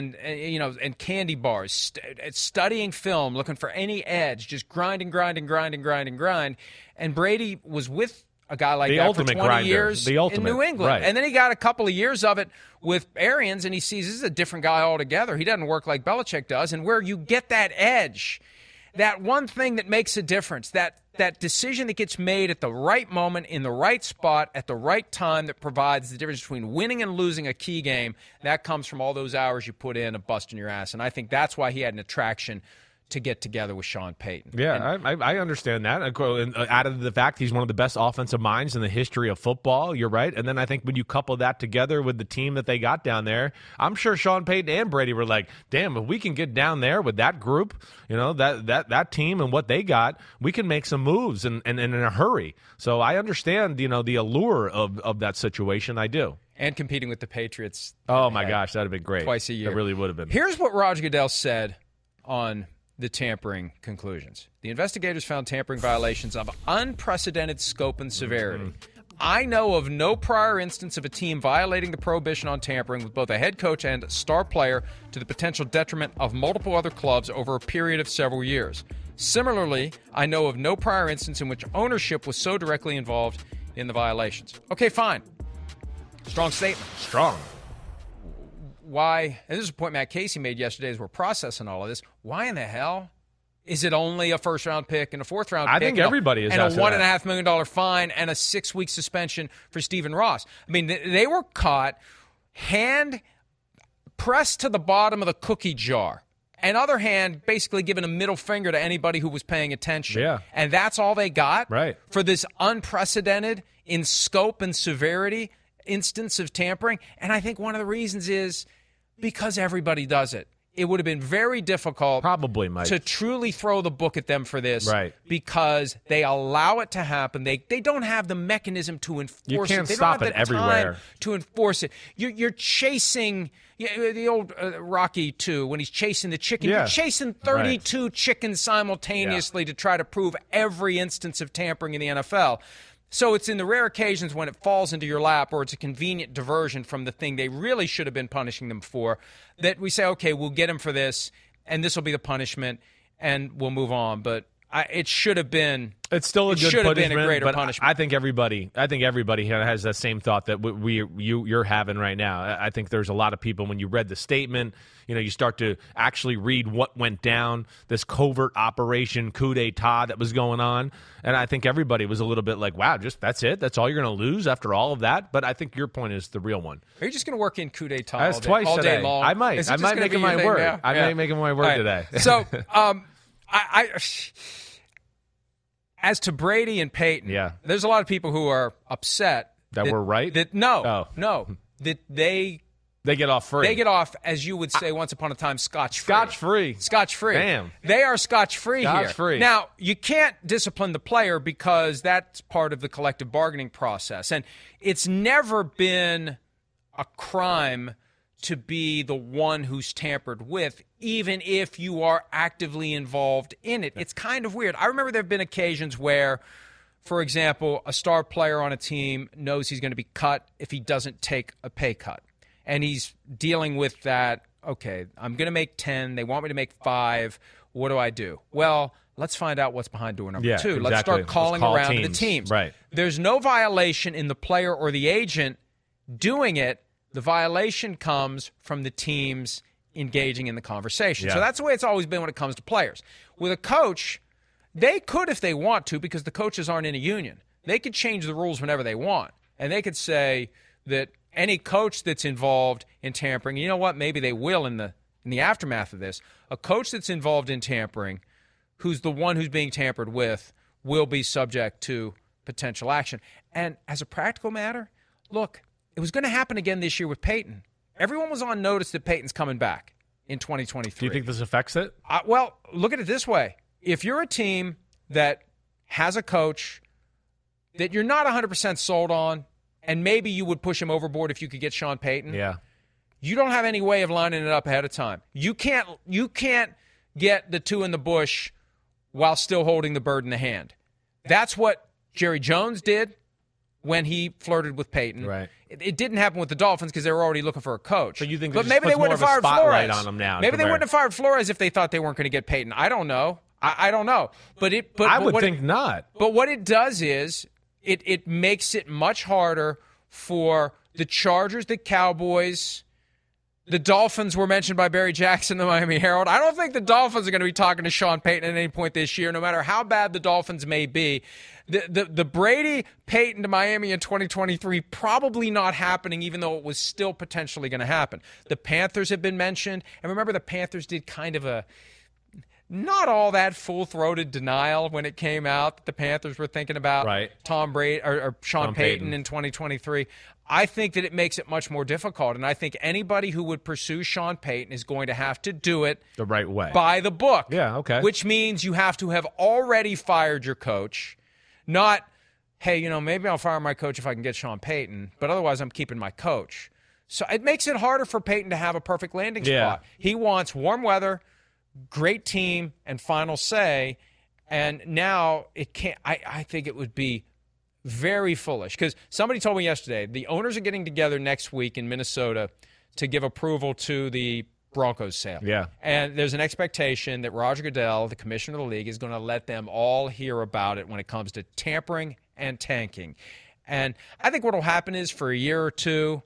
candy bars, studying film, looking for any edge, just grinding. And Brady was with a guy like that for 20 years in New England. Right. And then he got a couple of years of it with Arians, and he sees this is a different guy altogether. He doesn't work like Belichick does. And where you get that edge, that one thing that makes a difference, that decision that gets made at the right moment, in the right spot, at the right time, that provides the difference between winning and losing a key game, that comes from all those hours you put in of busting your ass. And I think that's why he had an attraction to get together with Sean Payton. Yeah, I understand that. And added to the fact he's one of the best offensive minds in the history of football, you're right. And then I think when you couple that together with the team that they got down there, I'm sure Sean Payton and Brady were like, damn, if we can get down there with that group, that team and what they got, we can make some moves and in a hurry. So I understand, the allure of that situation. I do. And competing with the Patriots. Oh, my gosh, that would have been great. Twice a year. It really would have been. Here's what Roger Goodell said on the tampering conclusions. The investigators found tampering violations of unprecedented scope and severity. Mm-hmm. I know of no prior instance of a team violating the prohibition on tampering with both a head coach and star player to the potential detriment of multiple other clubs over a period of several years. Similarly, I know of no prior instance in which ownership was so directly involved in the violations. Okay, fine. Strong statement. Strong. Why, and this is a point Matt Casey made yesterday as we're processing all of this, why in the hell is it only a first-round pick and a fourth-round pick? I think everybody is. And a $1.5 million fine and a 6-week suspension for Stephen Ross. I mean, they were caught hand pressed to the bottom of the cookie jar. And other hand, basically giving a middle finger to anybody who was paying attention. Yeah. And that's all they got for this unprecedented in scope and severity instance of tampering. And I think one of the reasons is because everybody does it. It would have been very difficult to truly throw the book at them for this because they allow it to happen. They don't have the mechanism to enforce it. You can't stop it everywhere. To enforce it. You're chasing the old Rocky 2 when he's chasing the chicken. You're chasing 32 chickens simultaneously to try to prove every instance of tampering in the NFL. So it's in the rare occasions when it falls into your lap or it's a convenient diversion from the thing they really should have been punishing them for that we say, okay, we'll get them for this, and this will be the punishment, and we'll move on. But it should have been. It's still a good punishment, been a greater punishment. I think everybody has that same thought that you're having right now. I think there's a lot of people, when you read the statement, you start to actually read what went down, this covert operation, coup d'etat that was going on, and I think everybody was a little bit like, wow, just that's it? That's all you're going to lose after all of that? But I think your point is the real one. Are you just going to work in coup d'etat That's twice all today. day long? I might make it my word. Yeah. I may make it my word today. So, as to Brady and Peyton, there's a lot of people who are upset that we're right. That that they They get off free. They get off, as you would say once upon a time, scotch-free. Scotch-free. Scotch-free. Damn. They are scotch-free here. Scotch-free. Now, you can't discipline the player because that's part of the collective bargaining process. And it's never been a crime to be the one who's tampered with, even if you are actively involved in it. It's kind of weird. I remember there have been occasions where, for example, a star player on a team knows he's going to be cut if he doesn't take a pay cut. And he's dealing with that, okay, I'm going to make 10. They want me to make 5. What do I do? Well, let's find out what's behind door number 2. Exactly. Let's start calling around to the teams. Right. There's no violation in the player or the agent doing it. The violation comes from the teams engaging in the conversation. Yeah. So that's the way it's always been when it comes to players. With a coach, they could if they want to, because the coaches aren't in a union. They could change the rules whenever they want. And they could say that any coach that's involved in tampering, you know what, maybe they will in the aftermath of this, a coach that's involved in tampering, who's the one who's being tampered with, will be subject to potential action. And as a practical matter, look, it was going to happen again this year with Peyton. Everyone was on notice that Peyton's coming back in 2023. Do you think this affects it? Well, look at it this way. If you're a team that has a coach that you're not 100% sold on, and maybe you would push him overboard if you could get Sean Payton. Yeah. You don't have any way of lining it up ahead of time. You can't get the 2 in the bush while still holding the bird in the hand. That's what Jerry Jones did when he flirted with Peyton. Right. It didn't happen with the Dolphins because they were already looking for a coach. So you think but maybe they wouldn't have fired Flores on him now? Maybe they wouldn't have fired Flores if they thought they weren't going to get Peyton. I don't know. I don't know. But I would think not. But what it does is it makes it much harder for the Chargers, the Cowboys. The Dolphins were mentioned by Barry Jackson, the Miami Herald. I don't think the Dolphins are going to be talking to Sean Payton at any point this year, no matter how bad the Dolphins may be. The Brady Payton to Miami in 2023 probably not happening, even though it was still potentially going to happen. The Panthers have been mentioned. And remember, the Panthers did kind of a not all that full-throated denial when it came out that the Panthers were thinking about Tom Brady or Sean Payton in 2023. I think that it makes it much more difficult, and I think anybody who would pursue Sean Payton is going to have to do it the right way, by the book. Yeah, okay. Which means you have to have already fired your coach, not, hey, maybe I'll fire my coach if I can get Sean Payton, but otherwise I'm keeping my coach. So it makes it harder for Payton to have a perfect landing spot. He wants warm weather, great team, and final say, and now it can't. I think it would be very foolish because somebody told me yesterday the owners are getting together next week in Minnesota to give approval to the Broncos sale. Yeah. And there's an expectation that Roger Goodell, the commissioner of the league, is going to let them all hear about it when it comes to tampering and tanking. And I think what will happen is for a year or two,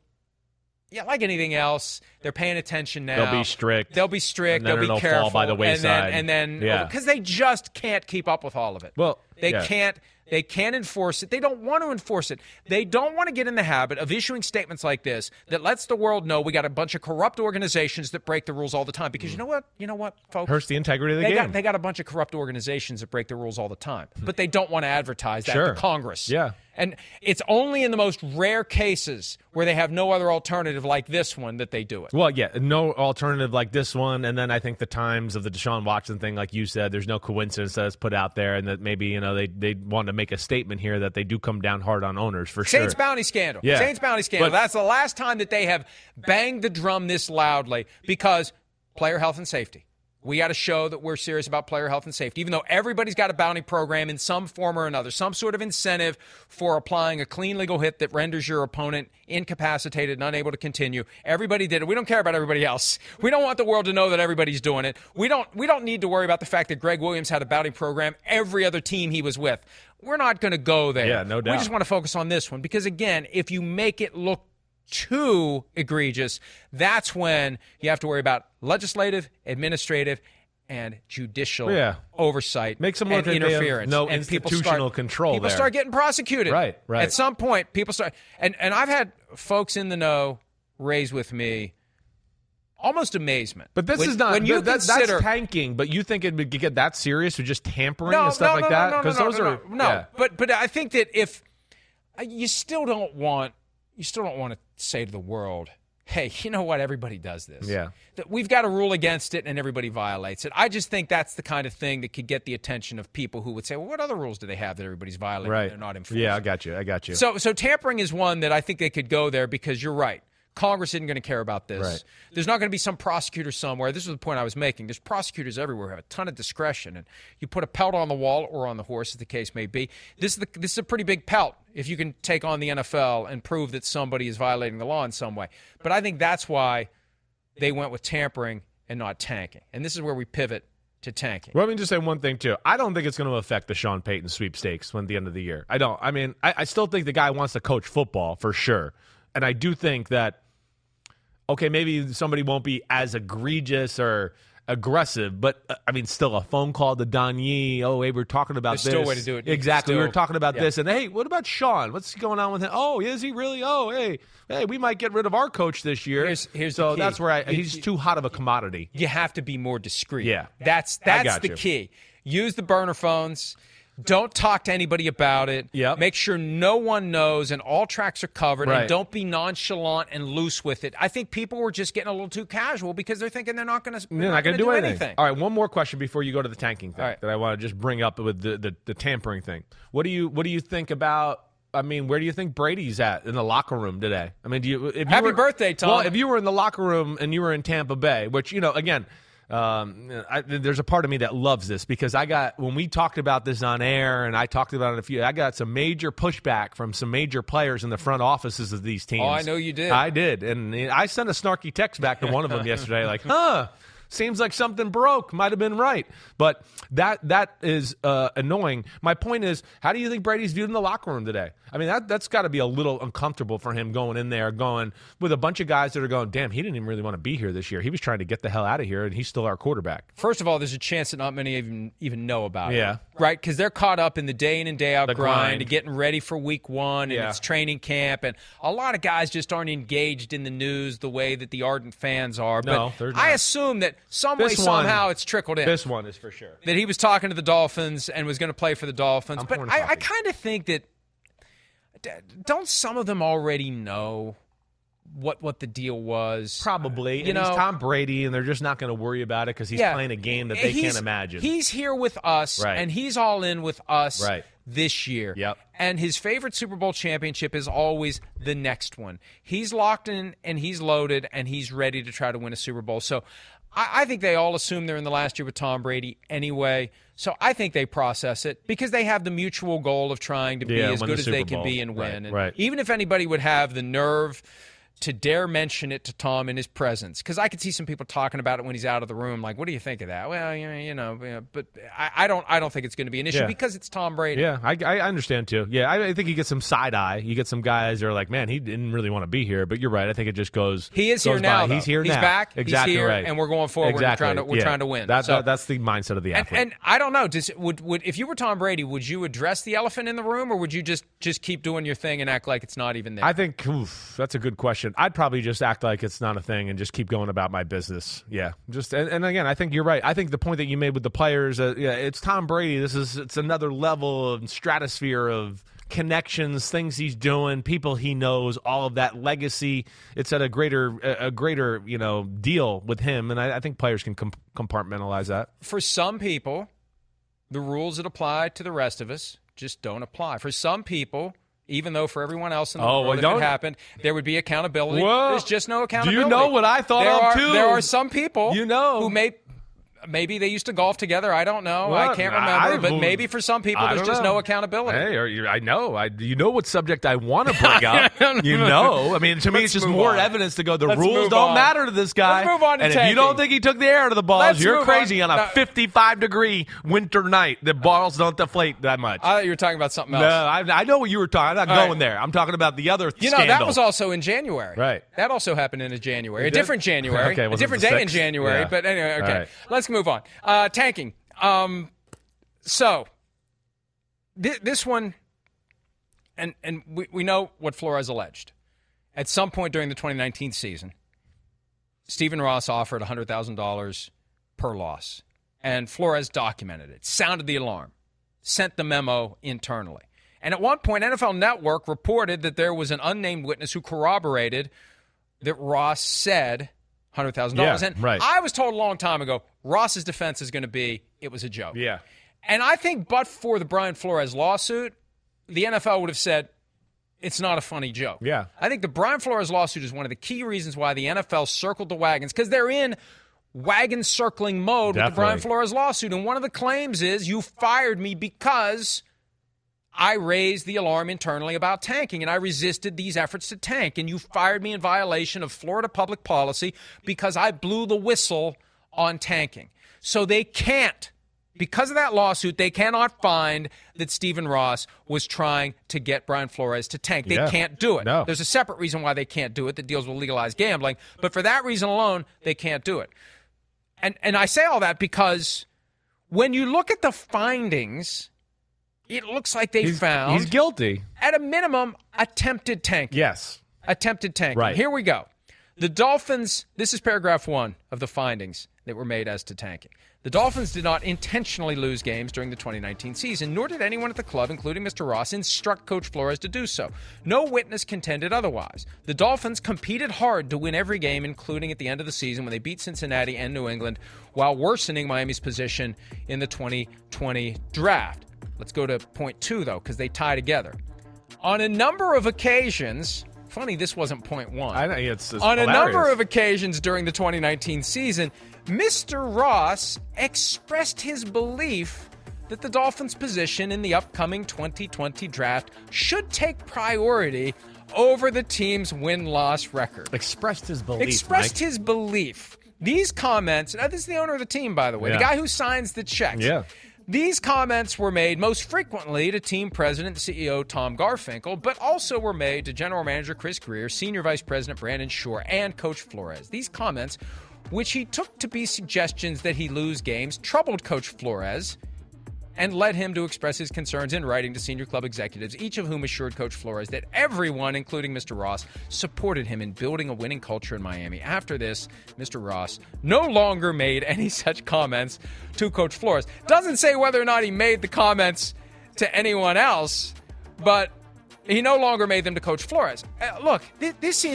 like anything else, they're paying attention now. They'll be strict. They'll be careful. Fall by the wayside. And then because they just can't keep up with all of it. Well, They can't enforce it. They don't want to enforce it. They don't want to get in the habit of issuing statements like this that lets the world know we got a bunch of corrupt organizations that break the rules all the time. Because you know what, folks? Hurts the integrity of the game. They got a bunch of corrupt organizations that break the rules all the time. But they don't want to advertise that to Congress. Yeah. And it's only in the most rare cases where they have no other alternative like this one that they do it. Well, no alternative like this one. And then I think the times of the Deshaun Watson thing, like you said, there's no coincidence that it's put out there and that maybe, they want to make a statement here that they do come down hard on owners for sure. Saints bounty scandal. Yeah. Saints bounty scandal. That's the last time that they have banged the drum this loudly because player health and safety. We got to show that we're serious about player health and safety, even though everybody's got a bounty program in some form or another, some sort of incentive for applying a clean legal hit that renders your opponent incapacitated and unable to continue. Everybody did it. We don't care about everybody else. We don't want the world to know that everybody's doing it. We don't need to worry about the fact that Greg Williams had a bounty program every other team he was with. We're not going to go there. Yeah, no doubt. We just want to focus on this one because, again, if you make it look too egregious, that's when you have to worry about legislative, administrative, and judicial oversight. Makes them look and like interference. They have no institutional control. People start getting prosecuted. Right. At some point, people start, and I've had folks in the know raise with me almost amazement. But this is not. That's tanking. But you think it would get that serious with just tampering and stuff like that? Because those are no. But I think that if you still don't want to say to the world, hey, you know what? Everybody does this. Yeah. We've got a rule against it, and everybody violates it. I just think that's the kind of thing that could get the attention of people who would say, well, what other rules do they have that everybody's violating and they're not enforcing? Yeah, I got you. So tampering is one that I think they could go there because you're right. Congress isn't going to care about this. Right. There's not going to be some prosecutor somewhere. This is the point I was making. There's prosecutors everywhere who have a ton of discretion. And you put a pelt on the wall or on the horse, as the case may be. This is a pretty big pelt if you can take on the NFL and prove that somebody is violating the law in some way. But I think that's why they went with tampering and not tanking. And this is where we pivot to tanking. Well, let me just say one thing, too. I don't think it's going to affect the Sean Payton sweepstakes at the end of the year. I don't. I mean, I still think the guy wants to coach football for sure. And I do think that, okay, maybe somebody won't be as egregious or aggressive, but, I mean, still a phone call to Don Yee. Oh, hey, we're talking about There's this. still a way to do it. Exactly. We were talking about this. And, hey, what about Sean? What's going on with him? Oh, is he really? Oh, hey, we might get rid of our coach this year. Here's so the key. That's where he's too hot of a commodity. You have to be more discreet. Yeah. That's the key. Use the burner phones. Don't talk to anybody about it. Yep. Make sure no one knows and all tracks are covered. Right. And don't be nonchalant and loose with it. I think people were just getting a little too casual because they're thinking they're not going to do anything. All right, one more question before you go to the tanking thing that I want to just bring up with the tampering thing. What do you think about? I mean, where do you think Brady's at in the locker room today? I mean, Happy birthday, Tom. Well, if you were in the locker room and you were in Tampa Bay, which, again, there's a part of me that loves this because when we talked about this on air and I talked about it I got some major pushback from some major players in the front offices of these teams. Oh, I know you did. I did. And I sent a snarky text back to one of them yesterday like, seems like something broke. Might have been right. But that is annoying. My point is, how do you think Brady's viewed in the locker room today? I mean, that's got to be a little uncomfortable for him going in there, going with a bunch of guys that are going, damn, he didn't even really want to be here this year. He was trying to get the hell out of here, and he's still our quarterback. First of all, there's a chance that not many even know about it. Right? Because they're caught up in the day in and day out grind and getting ready for week one, and it's training camp. And a lot of guys just aren't engaged in the news the way that the ardent fans are. No, but I assume that somehow it's trickled in. This one is for sure. That he was talking to the Dolphins and was going to play for the Dolphins. But I kind of think that, don't some of them already know what the deal was? Probably. And he's Tom Brady, and they're just not going to worry about it because he's playing a game that they can't imagine. He's here with us, and he's all in with us this year. Yep. And his favorite Super Bowl championship is always the next one. He's locked in, and he's loaded, and he's ready to try to win a Super Bowl. So I think they all assume they're in the last year with Tom Brady anyway. So I think they process it because they have the mutual goal of trying to be as good as they can be and win. And even if anybody would have the nerve to dare mention it to Tom in his presence, because I could see some people talking about it when he's out of the room, like, what do you think of that? Well, but I don't think it's going to be an issue because it's Tom Brady. Yeah, I understand too. Yeah, I think you get some side eye. You get some guys that are like, man, he didn't really want to be here, but you're right. I think it just goes. He is here now. He's here now. He's back. Exactly he's here, right. And we're going forward. Exactly. We're trying to win. That's the mindset of the athlete. And I don't know. Would if you were Tom Brady, would you address the elephant in the room, or would you just keep doing your thing and act like it's not even there? I think that's a good question. I'd probably just act like it's not a thing and just keep going about my business. Yeah. And again, I think you're right. I think the point that you made with the players, it's Tom Brady. It's another level of stratosphere of connections, things he's doing, people he knows, all of that legacy. It's at a greater deal with him, and I think players can compartmentalize that. For some people, the rules that apply to the rest of us just don't apply. For some people, even though for everyone else in the world, if it happened, there would be accountability. Whoa. There's just no accountability. Do you know what I thought of, too? There are some people who maybe they used to golf together. I don't know. Well, I can't remember. But maybe for some people, there's just no accountability. Hey, I know. You know what subject I want to bring up. I mean, to me, it's just more evidence to go, the rules don't matter to this guy. Let's move on to and tanking. If you don't think he took the air out of the balls, you're crazy on a 55-degree winter night. The balls don't deflate that much. I thought you were talking about something else. No, I know what you were talking. I'm not going there. I'm talking about the other scandal. That was also in January. Right. That also happened in January. A different January. Okay, a different day in January. Yeah. But anyway, okay. Right. Let's move on. Tanking. So this one, and we know what Flores alleged. At some point during the 2019 season, Stephen Ross offered $100,000 per loss, and Flores documented it, sounded the alarm, sent the memo internally. And at one point, NFL Network reported that there was an unnamed witness who corroborated that Ross said $100,000. Yeah, and right. I was told a long time ago, Ross's defense is going to be, it was a joke. Yeah. And I think but for the Brian Flores lawsuit, the NFL would have said, it's not a funny joke. Yeah. I think the Brian Flores lawsuit is one of the key reasons why the NFL circled the wagons, because they're in wagon circling mode with the Brian Flores lawsuit. And one of the claims is you fired me because I raised the alarm internally about tanking, and I resisted these efforts to tank. And you fired me in violation of Florida public policy because I blew the whistle on tanking. So they can't. Because of that lawsuit, they cannot find that Stephen Ross was trying to get Brian Flores to tank. They can't do it. No. There's a separate reason why they can't do it that deals with legalized gambling. But for that reason alone, they can't do it. And I say all that because when you look at the findings, it looks like they found he's guilty. At a minimum, attempted tanking. Yes. Attempted tanking. Right. Here we go. The Dolphins, this is paragraph 1 of the findings that were made as to tanking. The Dolphins did not intentionally lose games during the 2019 season, nor did anyone at the club, including Mr. Ross, instruct Coach Flores to do so. No witness contended otherwise. The Dolphins competed hard to win every game, including at the end of the season when they beat Cincinnati and New England, while worsening Miami's position in the 2020 draft. Let's go to point 2, though, because they tie together. On a number of occasions... Funny, this wasn't point 1. I know, it's on hilarious. A number of occasions during the 2019 season, Mr. Ross expressed his belief that the Dolphins' position in the upcoming 2020 draft should take priority over the team's win-loss record. Expressed his belief. Expressed his belief. These comments, now this is the owner of the team, by the way, the guy who signs the checks. Yeah. These comments were made most frequently to team president and CEO Tom Garfinkel, but also were made to general manager Chris Greer, senior vice president Brandon Shore, and Coach Flores. These comments, which he took to be suggestions that he lose games, troubled Coach Flores and led him to express his concerns in writing to senior club executives, each of whom assured Coach Flores that everyone, including Mr. Ross, supported him in building a winning culture in Miami. After this, Mr. Ross no longer made any such comments to Coach Flores. Doesn't say whether or not he made the comments to anyone else, but he no longer made them to Coach Flores. Look, this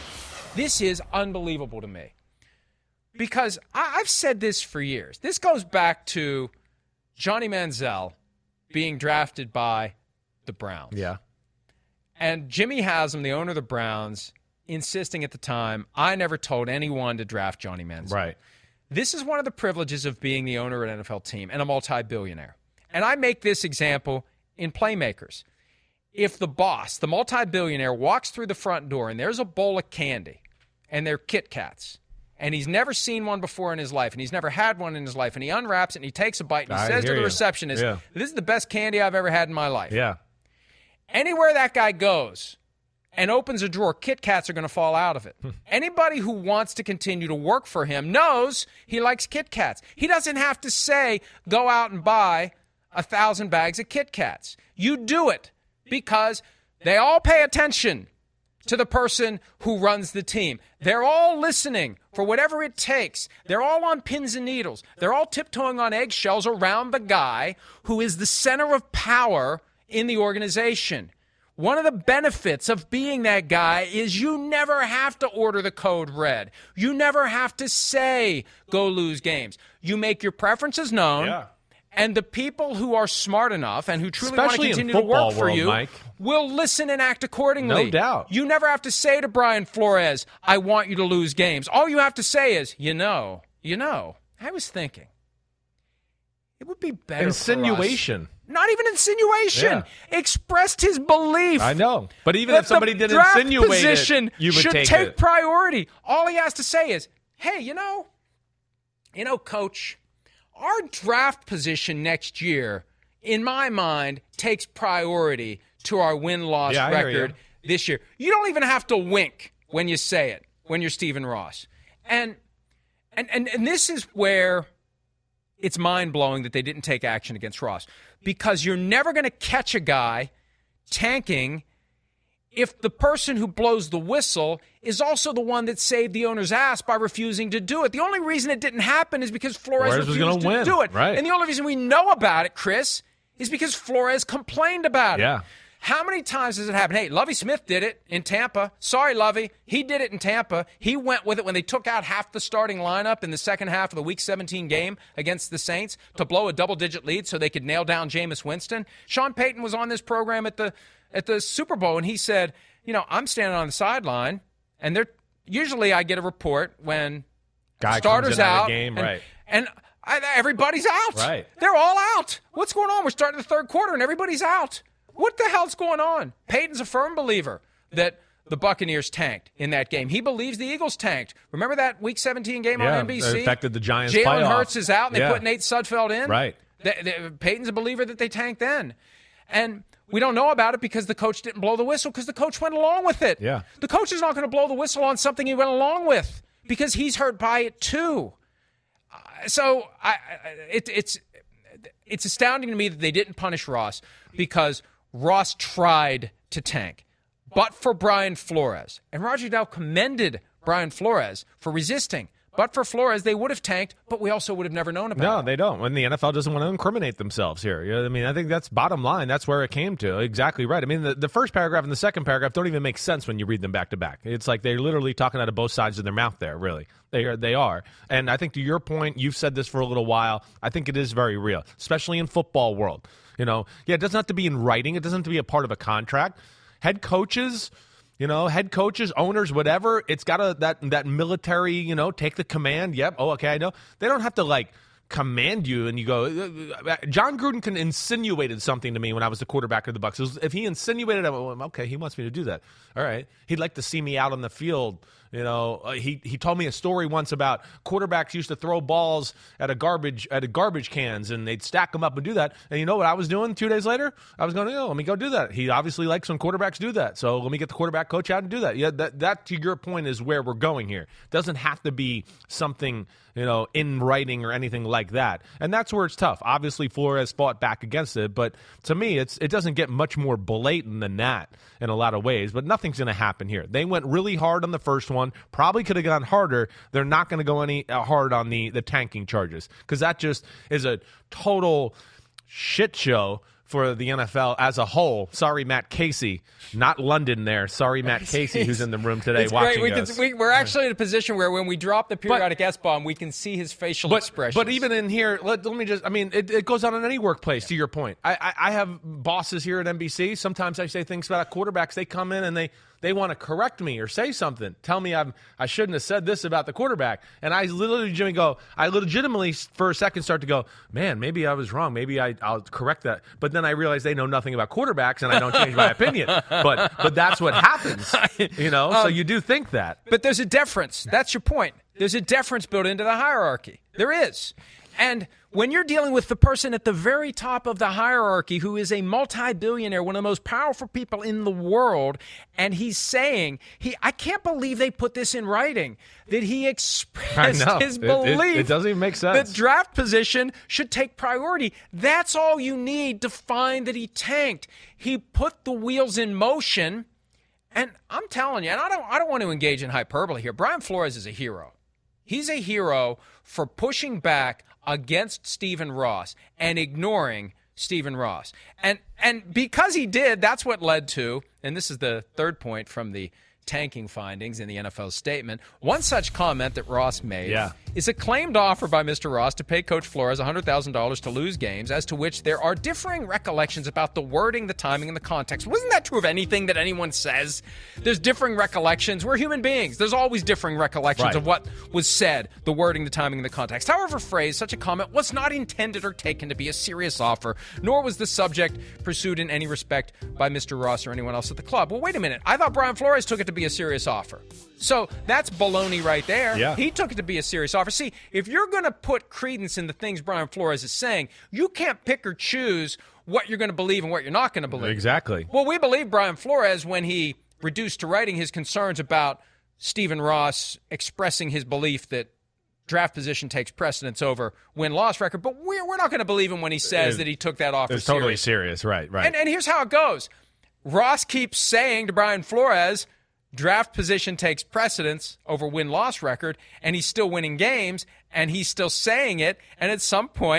is unbelievable to me because I've said this for years. This goes back to Johnny Manziel being drafted by the Browns. Yeah. And Jimmy Haslam, the owner of the Browns, insisting at the time, I never told anyone to draft Johnny Manziel. Right. This is one of the privileges of being the owner of an NFL team and a multi-billionaire. And I make this example in playmakers. If the boss, the multi-billionaire, walks through the front door and there's a bowl of candy and they're Kit Kats, and he's never seen one before in his life, and he's never had one in his life, and he unwraps it, and he takes a bite, and he says to the receptionist, this is the best candy I've ever had in my life. Yeah. Anywhere that guy goes and opens a drawer, Kit Kats are going to fall out of it. Anybody who wants to continue to work for him knows he likes Kit Kats. He doesn't have to say, go out and buy 1,000 bags of Kit Kats. You do it because they all pay attention to the person who runs the team. They're all listening for whatever it takes. They're all on pins and needles. They're all tiptoeing on eggshells around the guy who is the center of power in the organization. One of the benefits of being that guy is you never have to order the code red. You never have to say, go lose games. You make your preferences known. Yeah. And the people who are smart enough and who truly Especially want to continue to work for world, you Mike, will listen and act accordingly. No doubt. You never have to say to Brian Flores, I want you to lose games. All you have to say is, you know, I was thinking it would be better insinuation. For us. Not even insinuation. Yeah. Expressed his belief. I know. But even if somebody did insinuate it, you would should take it. priority. All he has to say is, hey, you know, Coach, our draft position next year, in my mind, takes priority to our win-loss record this year. You don't even have to wink when you say it, when you're Stephen Ross. And this is where it's mind-blowing that they didn't take action against Ross, because you're never going to catch a guy tanking if the person who blows the whistle is also the one that saved the owner's ass by refusing to do it. The only reason it didn't happen is because Flores refused to do it. Right. And the only reason we know about it, Chris, is because Flores complained about it. Yeah. How many times has it happened? Hey, Lovie Smith did it in Tampa. Sorry, Lovie. He did it in Tampa. He went with it when they took out half the starting lineup in the second half of the Week 17 game against the Saints to blow a double-digit lead so they could nail down Jameis Winston. Sean Payton was on this program at the Super Bowl, and he said, I'm standing on the sideline, and usually I get a report when starters out of the game, and everybody's out. Right. They're all out. What's going on? We're starting the third quarter, and everybody's out. What the hell's going on? Peyton's a firm believer that the Buccaneers tanked in that game. He believes the Eagles tanked. Remember that Week 17 game on NBC? It affected the Giants' Jalen playoff. Hurts is out, and they put Nate Sudfeld in. Right. Peyton's a believer that they tanked then. And we don't know about it because the coach didn't blow the whistle because the coach went along with it. Yeah. The coach is not going to blow the whistle on something he went along with because he's hurt by it too. So it's astounding to me that they didn't punish Ross because Ross tried to tank, but for Brian Flores. And Roger Goodell commended Brian Flores for resisting. But for Flores, they would have tanked, but we also would have never known about it. No, they don't. And the NFL doesn't want to incriminate themselves here. I think that's bottom line. That's where it came to. Exactly right. I mean, the first paragraph and the second paragraph don't even make sense when you read them back to back. It's like they're literally talking out of both sides of their mouth there, really. They are. And I think to your point, you've said this for a little while, I think it is very real, especially in football world. It doesn't have to be in writing. It doesn't have to be a part of a contract. Head coaches, owners, whatever, it's got that military, take the command. Yep. Oh, okay, I know. They don't have to, command you and you go. John Gruden insinuated something to me when I was the quarterback of the Bucs. If he insinuated, I went, okay, he wants me to do that. All right. He'd like to see me out on the field. He told me a story once about quarterbacks used to throw balls at garbage cans and they'd stack them up and do that. And you know what I was doing 2 days later? I was going, let me go do that. He obviously likes when quarterbacks do that. So let me get the quarterback coach out and do that. Yeah, that to your point is where we're going here. It doesn't have to be something, in writing or anything like that. And that's where it's tough. Obviously Flores fought back against it, but to me it doesn't get much more blatant than that in a lot of ways, but nothing's going to happen here. They went really hard on the first one, probably could have gone harder. They're not going to go any hard on the tanking charges because that just is a total shit show for the NFL as a whole. Sorry, Matt Casey. Not London there. Sorry, Matt Casey, who's in the room today watching us. We're actually in a position where when we drop the periodic S-bomb, we can see his facial expressions. But even in here, let me just, it goes on in any workplace, to your point. I have bosses here at NBC. Sometimes I say things about quarterbacks. They come in and they want to correct me or say something, tell me I shouldn't have said this about the quarterback. And I legitimately for a second start to go, man, maybe I was wrong. Maybe I'll correct that. But then I realize they know nothing about quarterbacks and I don't change my opinion. But that's what happens, so you do think that. But there's a deference. That's your point. There's a deference built into the hierarchy. There is. And when you're dealing with the person at the very top of the hierarchy who is a multi-billionaire, one of the most powerful people in the world, and he's saying, I can't believe they put this in writing, that he expressed his belief. It doesn't even make sense. That draft position should take priority. That's all you need to find that he tanked. He put the wheels in motion, and I'm telling you, and I don't want to engage in hyperbole here, Brian Flores is a hero. He's a hero for pushing back against Stephen Ross and ignoring Stephen Ross. And because he did, that's what led to, and this is the third point from the tanking findings in the NFL statement, one such comment that Ross made is a claimed offer by Mr. Ross to pay Coach Flores $100,000 to lose games, as to which there are differing recollections about the wording, the timing, and the context. Wasn't that true of anything that anyone says? There's differing recollections. We're human beings. There's always differing recollections of what was said, the wording, the timing, and the context. However phrased, such a comment was not intended or taken to be a serious offer, nor was the subject pursued in any respect by Mr. Ross or anyone else at the club. Well, wait a minute. I thought Brian Flores took it to be a serious offer. So that's baloney right there. Yeah. He took it to be a serious offer. See, if you're going to put credence in the things Brian Flores is saying, you can't pick or choose what you're going to believe and what you're not going to believe. Exactly. Well, we believe Brian Flores when he reduced to writing his concerns about Stephen Ross expressing his belief that draft position takes precedence over win-loss record, but we're not going to believe him when he says that he took that offer serious. It's totally serious, right. And here's how it goes. Ross keeps saying to Brian Flores, draft position takes precedence over win-loss record, and he's still winning games, and he's still saying it, and at some point,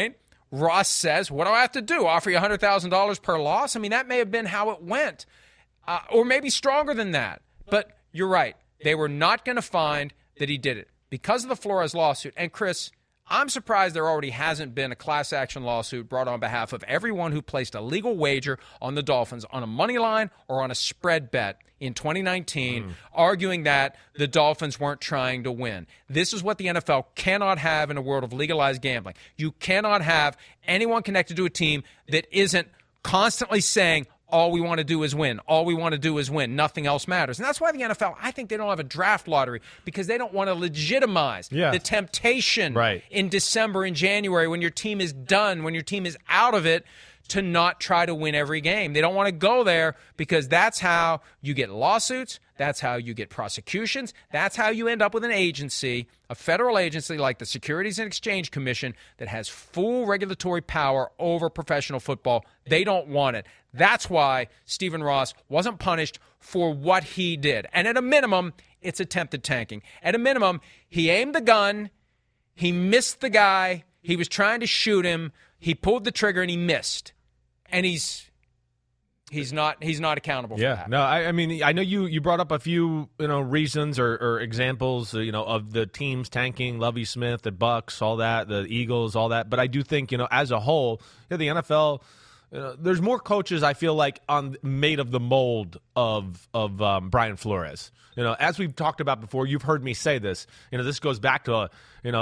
Ross says, what do I have to do? Offer you $100,000 per loss? I mean, that may have been how it went. Or maybe stronger than that. But you're right. They were not going to find that he did it because of the Flores lawsuit. And, Chris, I'm surprised there already hasn't been a class action lawsuit brought on behalf of everyone who placed a legal wager on the Dolphins on a money line or on a spread bet in 2019, arguing that the Dolphins weren't trying to win. This is what the NFL cannot have in a world of legalized gambling. You cannot have anyone connected to a team that isn't constantly saying, all we want to do is win. All we want to do is win. Nothing else matters. And that's why the NFL, I think they don't have a draft lottery, because they don't want to legitimize the temptation in December and January when your team is done, when your team is out of it, to not try to win every game. They don't want to go there because that's how you get lawsuits. That's how you get prosecutions. That's how you end up with an agency, a federal agency like the Securities and Exchange Commission that has full regulatory power over professional football. They don't want it. That's why Stephen Ross wasn't punished for what he did. And at a minimum, it's attempted tanking. At a minimum, he aimed the gun. He missed the guy. He was trying to shoot him. He pulled the trigger and he missed. And he's not accountable for that. No, I mean, I know you brought up a few reasons or examples of the teams tanking, Lovie Smith, the Bucks, all that, the Eagles, all that. But I do think as a whole, the NFL, there's more coaches I feel like made of the mold of Brian Flores. As we've talked about before, you've heard me say this. This goes back to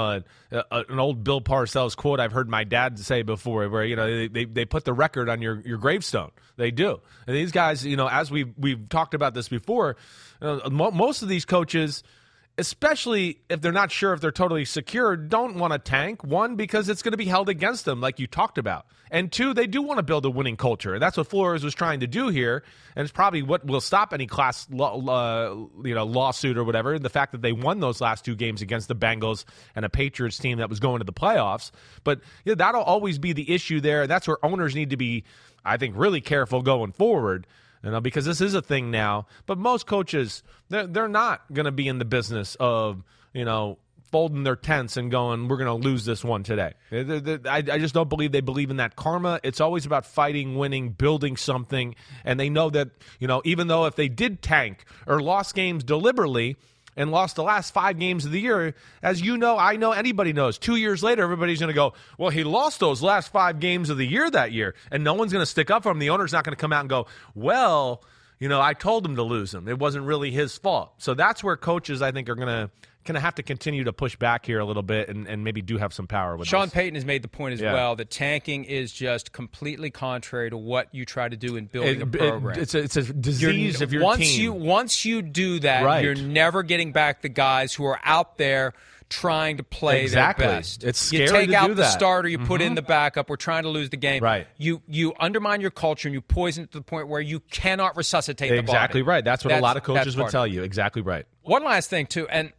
an old Bill Parcells quote I've heard my dad say before, where they put the record on your gravestone. They do. And these guys, as we've talked about this before, most of these coaches, especially if they're not sure if they're totally secure, don't want to tank. One, because it's going to be held against them, like you talked about. And two, they do want to build a winning culture. And that's what Flores was trying to do here. And it's probably what will stop any class lawsuit or whatever, the fact that they won those last two games against the Bengals and a Patriots team that was going to the playoffs. But that'll always be the issue there. And that's where owners need to be, I think, really careful going forward. Because this is a thing now. But most coaches, they're not going to be in the business of, folding their tents and going, we're going to lose this one today. I just don't believe they believe in that karma. It's always about fighting, winning, building something. And they know that, even though if they did tank or lost games deliberately and lost the last 5 games of the year, as I know, anybody knows, 2 years later, everybody's going to go, well, he lost those last 5 games of the year that year. And no one's going to stick up for him. The owner's not going to come out and go, well, I told him to lose him. It wasn't really his fault. So that's where coaches, I think, are going to have to continue to push back here a little bit and maybe do have some power with Sean this. Payton has made the point as well that tanking is just completely contrary to what you try to do in building a program. It's a disease of your team. Once you do that, you're never getting back the guys who are out there trying to play their best. It's scary you take to out do the that. starter, you put in the backup. We're trying to lose the game. Right. You undermine your culture and you poison it to the point where you cannot resuscitate the body. Exactly right. That's what a lot of coaches would tell you. Exactly right. One last thing too, and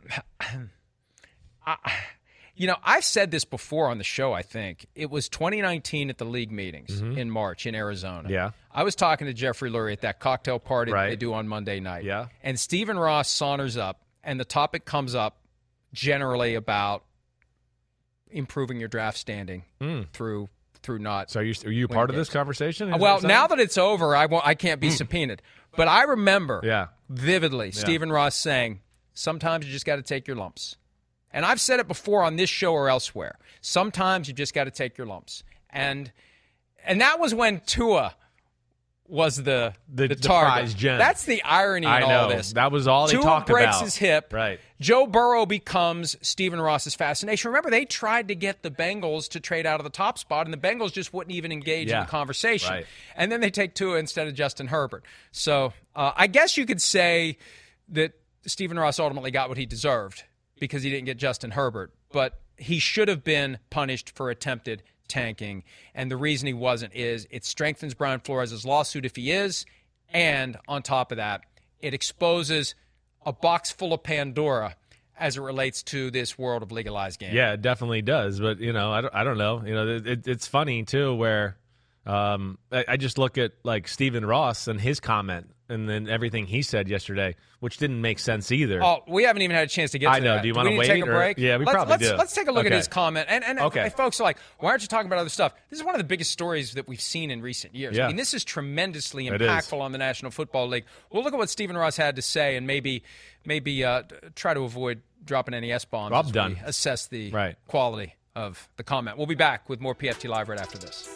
I've said this before on the show, I think. It was 2019 at the league meetings in March in Arizona. Yeah. I was talking to Jeffrey Lurie at that cocktail party that they do on Monday night. Yeah. And Stephen Ross saunters up, and the topic comes up generally about improving your draft standing through not. So are you part of this conversation? Well, now that it's over, I can't be subpoenaed. But I remember vividly Stephen Ross saying, sometimes you just got to take your lumps. And I've said it before on this show or elsewhere. Sometimes you just got to take your lumps. And that was when Tua was the target. Gem. That's the irony in all this. That was all they talked Tua about. breaks his hip. Right. Joe Burrow becomes Stephen Ross's fascination. Remember, they tried to get the Bengals to trade out of the top spot, and the Bengals just wouldn't even engage in the conversation. Right. And then they take Tua instead of Justin Herbert. So I guess you could say that Stephen Ross ultimately got what he deserved because he didn't get Justin Herbert. But he should have been punished for attempted tanking. And the reason he wasn't is it strengthens Brian Flores' lawsuit if he is. And on top of that, it exposes a box full of Pandora as it relates to this world of legalized gambling. Yeah, it definitely does. But, I don't know. It's funny, too, where I just look at like Stephen Ross and his comment and then everything he said yesterday, which didn't make sense either. Oh, we haven't even had a chance to get to that. I know. That. Do you want to wait? Take a break? Yeah, probably do. Let's take a look at his comment. And okay. Folks are like, why aren't you talking about other stuff? This is one of the biggest stories that we've seen in recent years. Yeah. I mean, this is tremendously impactful on the National Football League. We'll look at what Stephen Ross had to say and maybe try to avoid dropping any S-bombs as we assess the quality of the comment. We'll be back with more PFT Live right after this.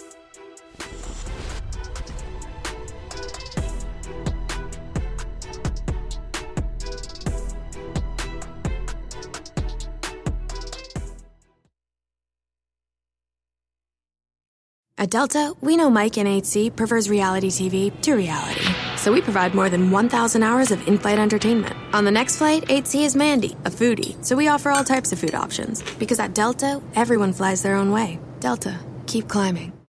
At Delta, we know Mike in 8C prefers reality TV to reality. So we provide more than 1,000 hours of in-flight entertainment. On the next flight, 8C is Mandy, a foodie. So we offer all types of food options. Because at Delta, everyone flies their own way. Delta, keep climbing.